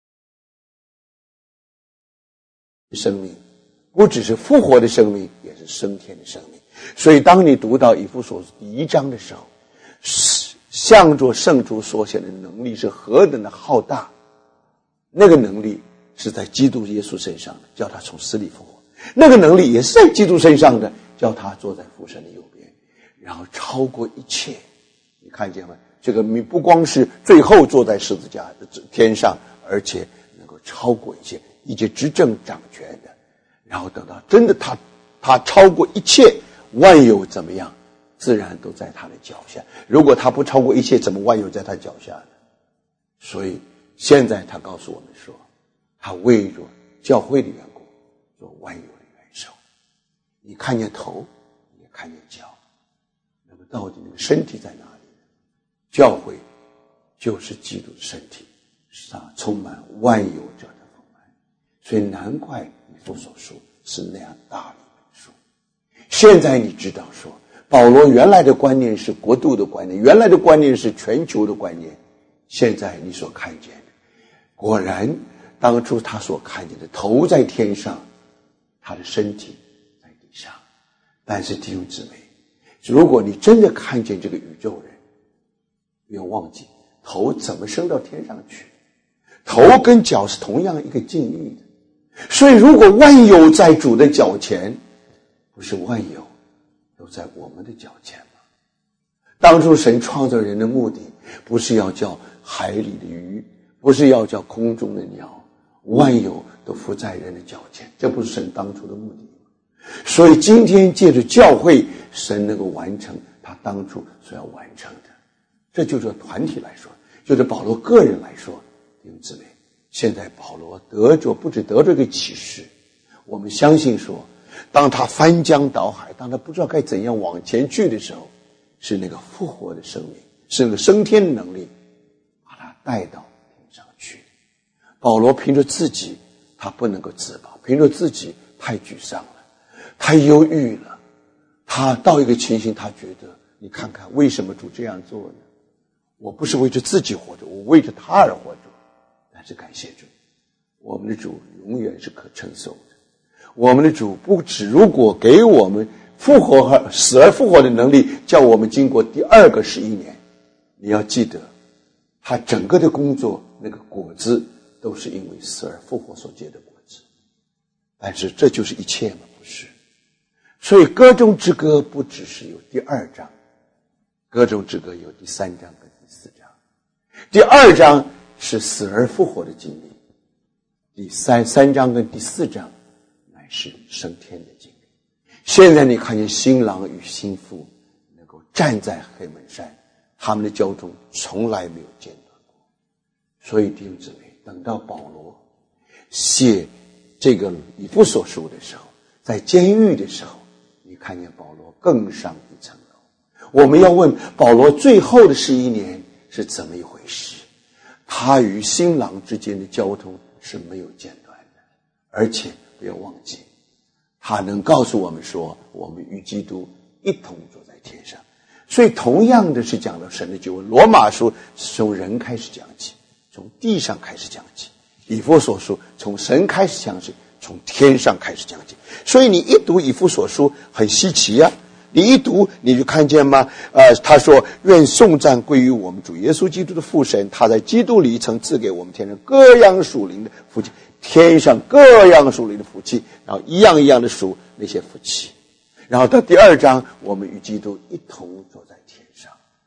生命不只是复活的生命，也是升天的生命。所以当你读到以弗所书第1章的时候，向着圣主所显的能力是何等的浩大，那个能力是在基督耶稣身上的，叫他从死里复活。那个能力也是在基督身上的，叫他坐在父神的右边，然后超过一切。你看见吗？这个不光是最后坐在十字架的天上，而且能够超过一切执政掌权的。然后等到真的他超过一切，万有怎么样？自然都在他的脚下。如果他不超过一切，怎么万有在他脚下呢？所以现在他告诉我们说，他为着教会的缘故做万有的元首。你看见头，也看见脚，那么到底那个身体在哪里？教会就是基督的身体，是充满万有者的丰满。所以难怪以弗所书是那样大的一本书。现在你知道说，保罗原来的观念是国度的观念，原来的观念是全球的观念，现在你所看见的，果然当初他所看见的头在天上，他的身体在地上。但是弟兄姊妹，如果你真的看见这个宇宙人，不要忘记头怎么升到天上去，头跟脚是同样一个境遇的。所以如果万有在主的脚前，不是万有都在我们的脚前吗？当初神创造人的目的，不是要叫海里的鱼，不是要叫空中的鸟，万有都伏在人的脚前，这不是神当初的目的吗？所以今天借着教会，神能够完成他当初所要完成的。这就是团体来说，就是保罗个人来说，弟兄姊妹，现在保罗不止得着一个启示，我们相信说，当他翻江倒海，当他不知道该怎样往前去的时候，是那个复活的生命，是那个升天的能力把他带到天上去。保罗凭着自己他不能够自保，凭着自己太沮丧了，太忧郁了，他到一个情形，他觉得你看看为什么主这样做呢？我不是为着自己活着，我为着他而活着。但是感谢主，我们的主永远是可称颂的。我们的主不止如果给我们复活和死而复活的能力，叫我们经过第2个11年，你要记得他整个的工作那个果子都是因为死而复活所结的果子。但是这就是一切吗？不是。所以歌中之歌不只是有第2章，歌中之歌有第3章跟第4章。第2章是死而复活的经历，第3章跟第4章乃是升天的经历。现在你看见新郎与新妇能够站在黑门山，他们的交通从来没有间断过。所以弟兄姊妹，等到保罗写这个以弗所书的时候，在监狱的时候，你看见保罗更上一层楼。我们要问保罗最后的11年是怎么一回事？他与新郎之间的交通是没有间断的，而且不要忘记，他能告诉我们说，我们与基督一同坐在天上。所以同样的是讲到神的救恩，罗马书从人开始讲起，从地上开始讲起，以弗所书从神开始讲起，从天上开始讲起。所以你一读以弗所书很稀奇啊，你一读你就看见吗？他说愿颂赞归于我们主耶稣基督的父神，他在基督里曾赐给我们天上各样属灵的福气，天上各样属灵的福气，然后一样一样的数那些福气。然后到第2章，我们与基督一同坐在天上。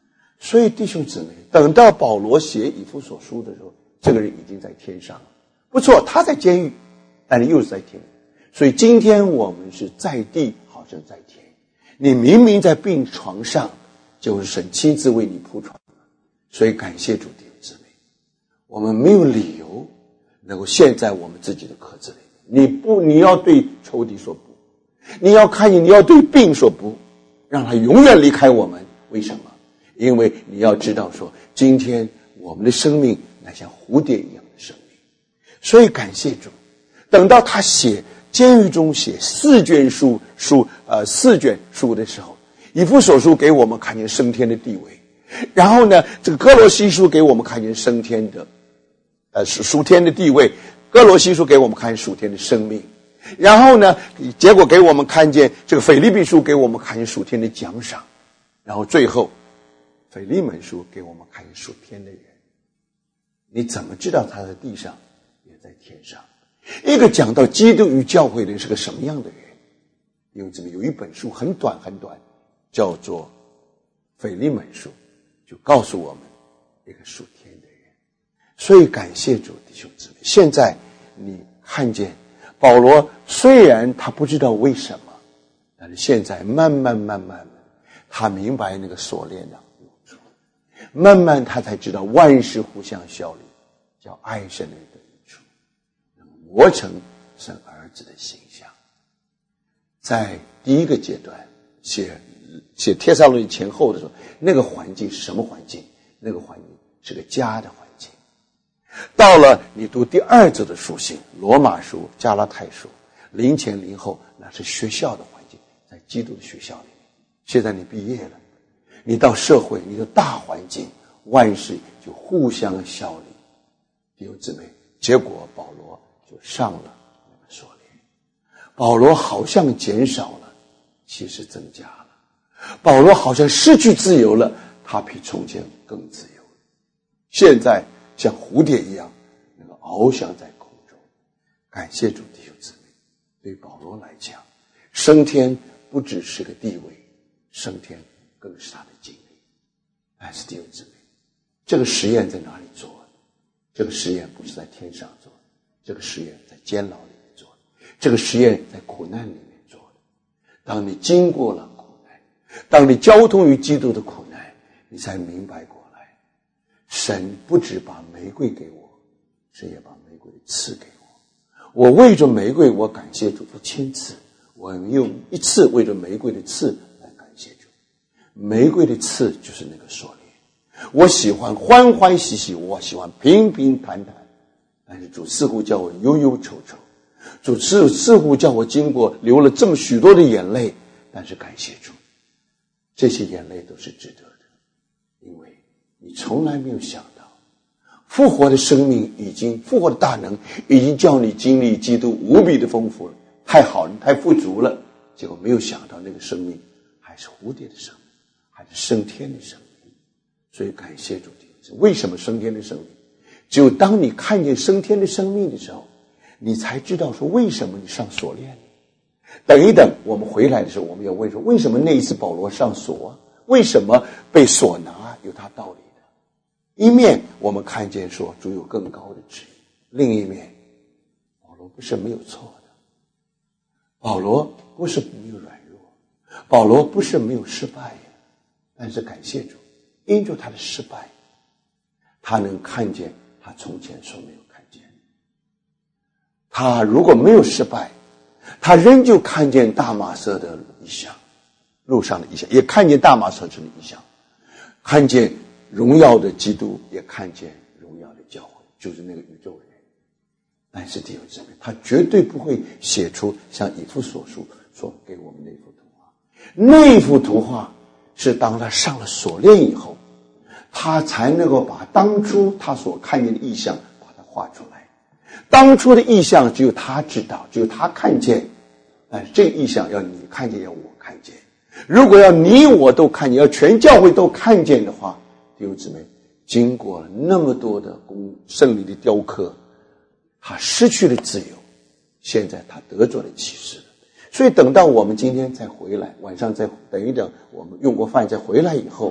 所以弟兄姊妹，等到保罗写以弗所书的时候，这个人已经在天上了。不错，他在监狱，但是又是在天。所以今天我们是在地，好像在天。你明明在病床上，就是神亲自为你铺床。所以感谢主弟兄姊妹，我们没有理由能够陷在我们自己的壳子里。你要对仇敌说不，你要对病说不，让他永远离开我们。为什么？因为你要知道说，今天我们的生命乃像蝴蝶一样的生命。所以感谢主，等到他监狱中写4卷书的时候，以弗所书给我们看见升天的地位，然后呢，这个哥罗西书给我们看见升天的属天的地位，哥罗西书给我们看见属天的生命，然后呢，结果给我们看见这个腓立比书给我们看见属天的奖赏，然后最后腓利门书给我们看见属天的人。你怎么知道他在地上也在天上？一个讲到基督与教会的人是个什么样的人？因为这里有一本书很短很短，叫做腓利门书，就告诉我们一个属天的人。所以感谢主弟兄姊妹，现在你看见保罗虽然他不知道为什么，但是现在慢慢他明白那个锁链的用处，慢慢他才知道万事互相效力，叫爱神的人的益处，能磨成神儿子的形象。在第一个阶段写帖撒罗尼前后的时候，那个环境是什么环境？那个环境是个家的环境。到了你读第2章的书信，罗马书、加拉太书，临前临后，那是学校的环境，在基督的学校里面。现在你毕业了，你到社会，你的大环境，万事就互相效力。弟兄姊妹，结果保罗就上了那个锁链。保罗好像减少了，其实增加了。保罗好像失去自由了，他比从前更自由。现在像蝴蝶一样能够翱翔在空中。感谢主弟兄姊妹，对保罗来讲，升天不只是个地位，升天更是他的经历。但是弟兄姊妹，这个实验在哪里做的？这个实验不是在天上做的，这个实验在监牢里面做的，这个实验在苦难里面做的。当你经过了苦难，当你交通于基督的苦难，你才明白过来，神不只把玫瑰给我，神也把玫瑰的刺给我。我为着玫瑰，我感谢主1000次，我用1次为着玫瑰的刺来感谢主。玫瑰的刺就是那个锁链。我喜欢欢欢喜喜，我喜欢平平坦坦，但是主似乎叫我忧忧愁愁，主似乎叫我经过流了这么许多的眼泪，但是感谢主，这些眼泪都是值得的，因为你从来没有想到复活的生命复活的大能已经叫你经历基督无比的丰富了，太好了，太富足了，结果没有想到那个生命还是蝴蝶的生命，还是升天的生命。所以感谢主，为什么升天的生命？只有当你看见升天的生命的时候，你才知道说为什么你上锁链。等一等，我们回来的时候，我们要问说，为什么那一次保罗上锁啊？为什么被锁拿？有他道理的。一面我们看见说主有更高的旨意，另一面保罗不是没有错的，保罗不是没有软弱，保罗不是没有失败，但是感谢主，因着他的失败，他能看见他从前所没有看见。他如果没有失败，他仍旧看见大马色的异象，路上的异象，也看见大马色城的异象，看见荣耀的基督，也看见荣耀的教会，就是那个宇宙人。但是弟兄姊妹，他绝对不会写出像以弗所书所给我们那幅图画。那幅图画是当他上了锁链以后，他才能够把当初他所看见的异象把它画出来。当初的异象只有他知道，只有他看见，但是这个异象要你看见，要我看见。如果要你我都看见，要全教会都看见的话，弟兄姊妹，经过了那么多的圣灵的雕刻，他失去了自由，现在他得着了启示了。所以等到我们今天再回来，晚上再等一等，我们用过饭再回来以后，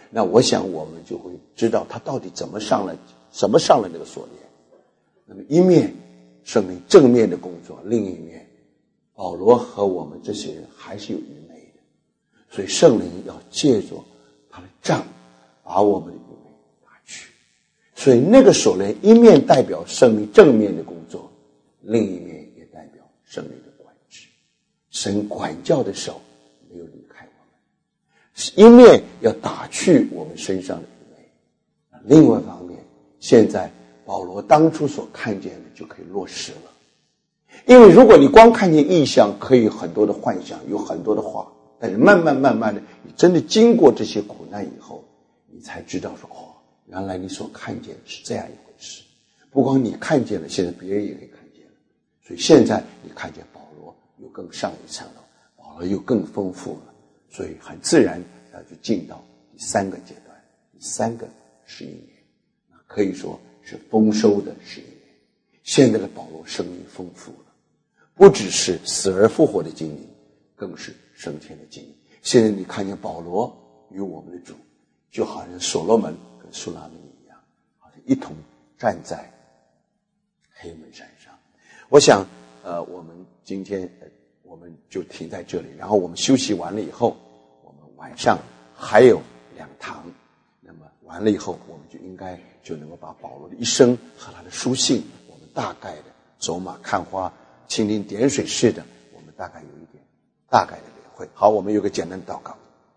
那我想我们就会知道他到底怎么上了那个锁链。那么一面圣灵正面的工作，另一面保罗和我们这些人还是有愚昧的，所以圣灵要借着他的杖把我们的愚昧打去。所以那个锁链一面代表圣灵正面的工作，另一面也代表圣灵的管制。神管教的手没有离开我们，一面要打去我们身上的愚昧，另外一方面，现在保罗当初所看见的就可以落实了。因为如果你光看见异象，可以很多的幻想，有很多的话，但是慢慢的，你真的经过这些苦难以后，你才知道说，原来你所看见的是这样一回事。不光你看见了，现在别人也可以看见了。所以现在你看见保罗又更上一层楼，保罗又更丰富了，所以很自然要去进到第三个阶段，第三个11年，可以说是丰收的11年。现在的保罗生命丰富了，不只是死而复活的经历，更是升天的经历。现在你看见保罗与我们的主，就好像所罗门跟苏拉米一样，好像一同站在黑门山上。我想我们今天我们就停在这里，然后我们休息完了以后，我们晚上还有2堂，那么完了以后，我们就应该就能够把保罗的一生和他的书信，我们大概的走马看花、蜻蜓点水式的，我们大概有一点大概的领会。好，我们有个简单的祷告。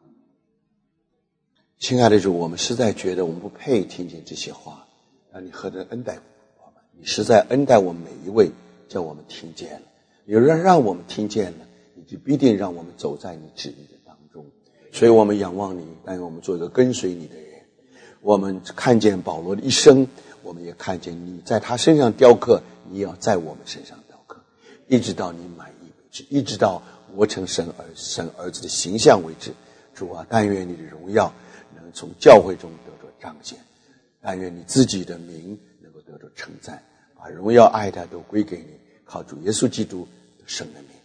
亲爱的主，我们实在觉得我们不配听见这些话，让你何等恩待我们，你实在恩待我们每一位，叫我们听见了。有人让我们听见了，你就必定让我们走在你旨意的当中。所以我们仰望你，但愿我们做一个跟随你的人。我们看见保罗的一生，我们也看见你在他身上雕刻，你要在我们身上雕刻，一直到你满意为止，一直到活成神儿子的形象为止。主啊，但愿你的荣耀能从教会中得着彰显，但愿你自己的名能够得着称赞，把荣耀爱戴都归给你，靠主耶稣基督的圣的名。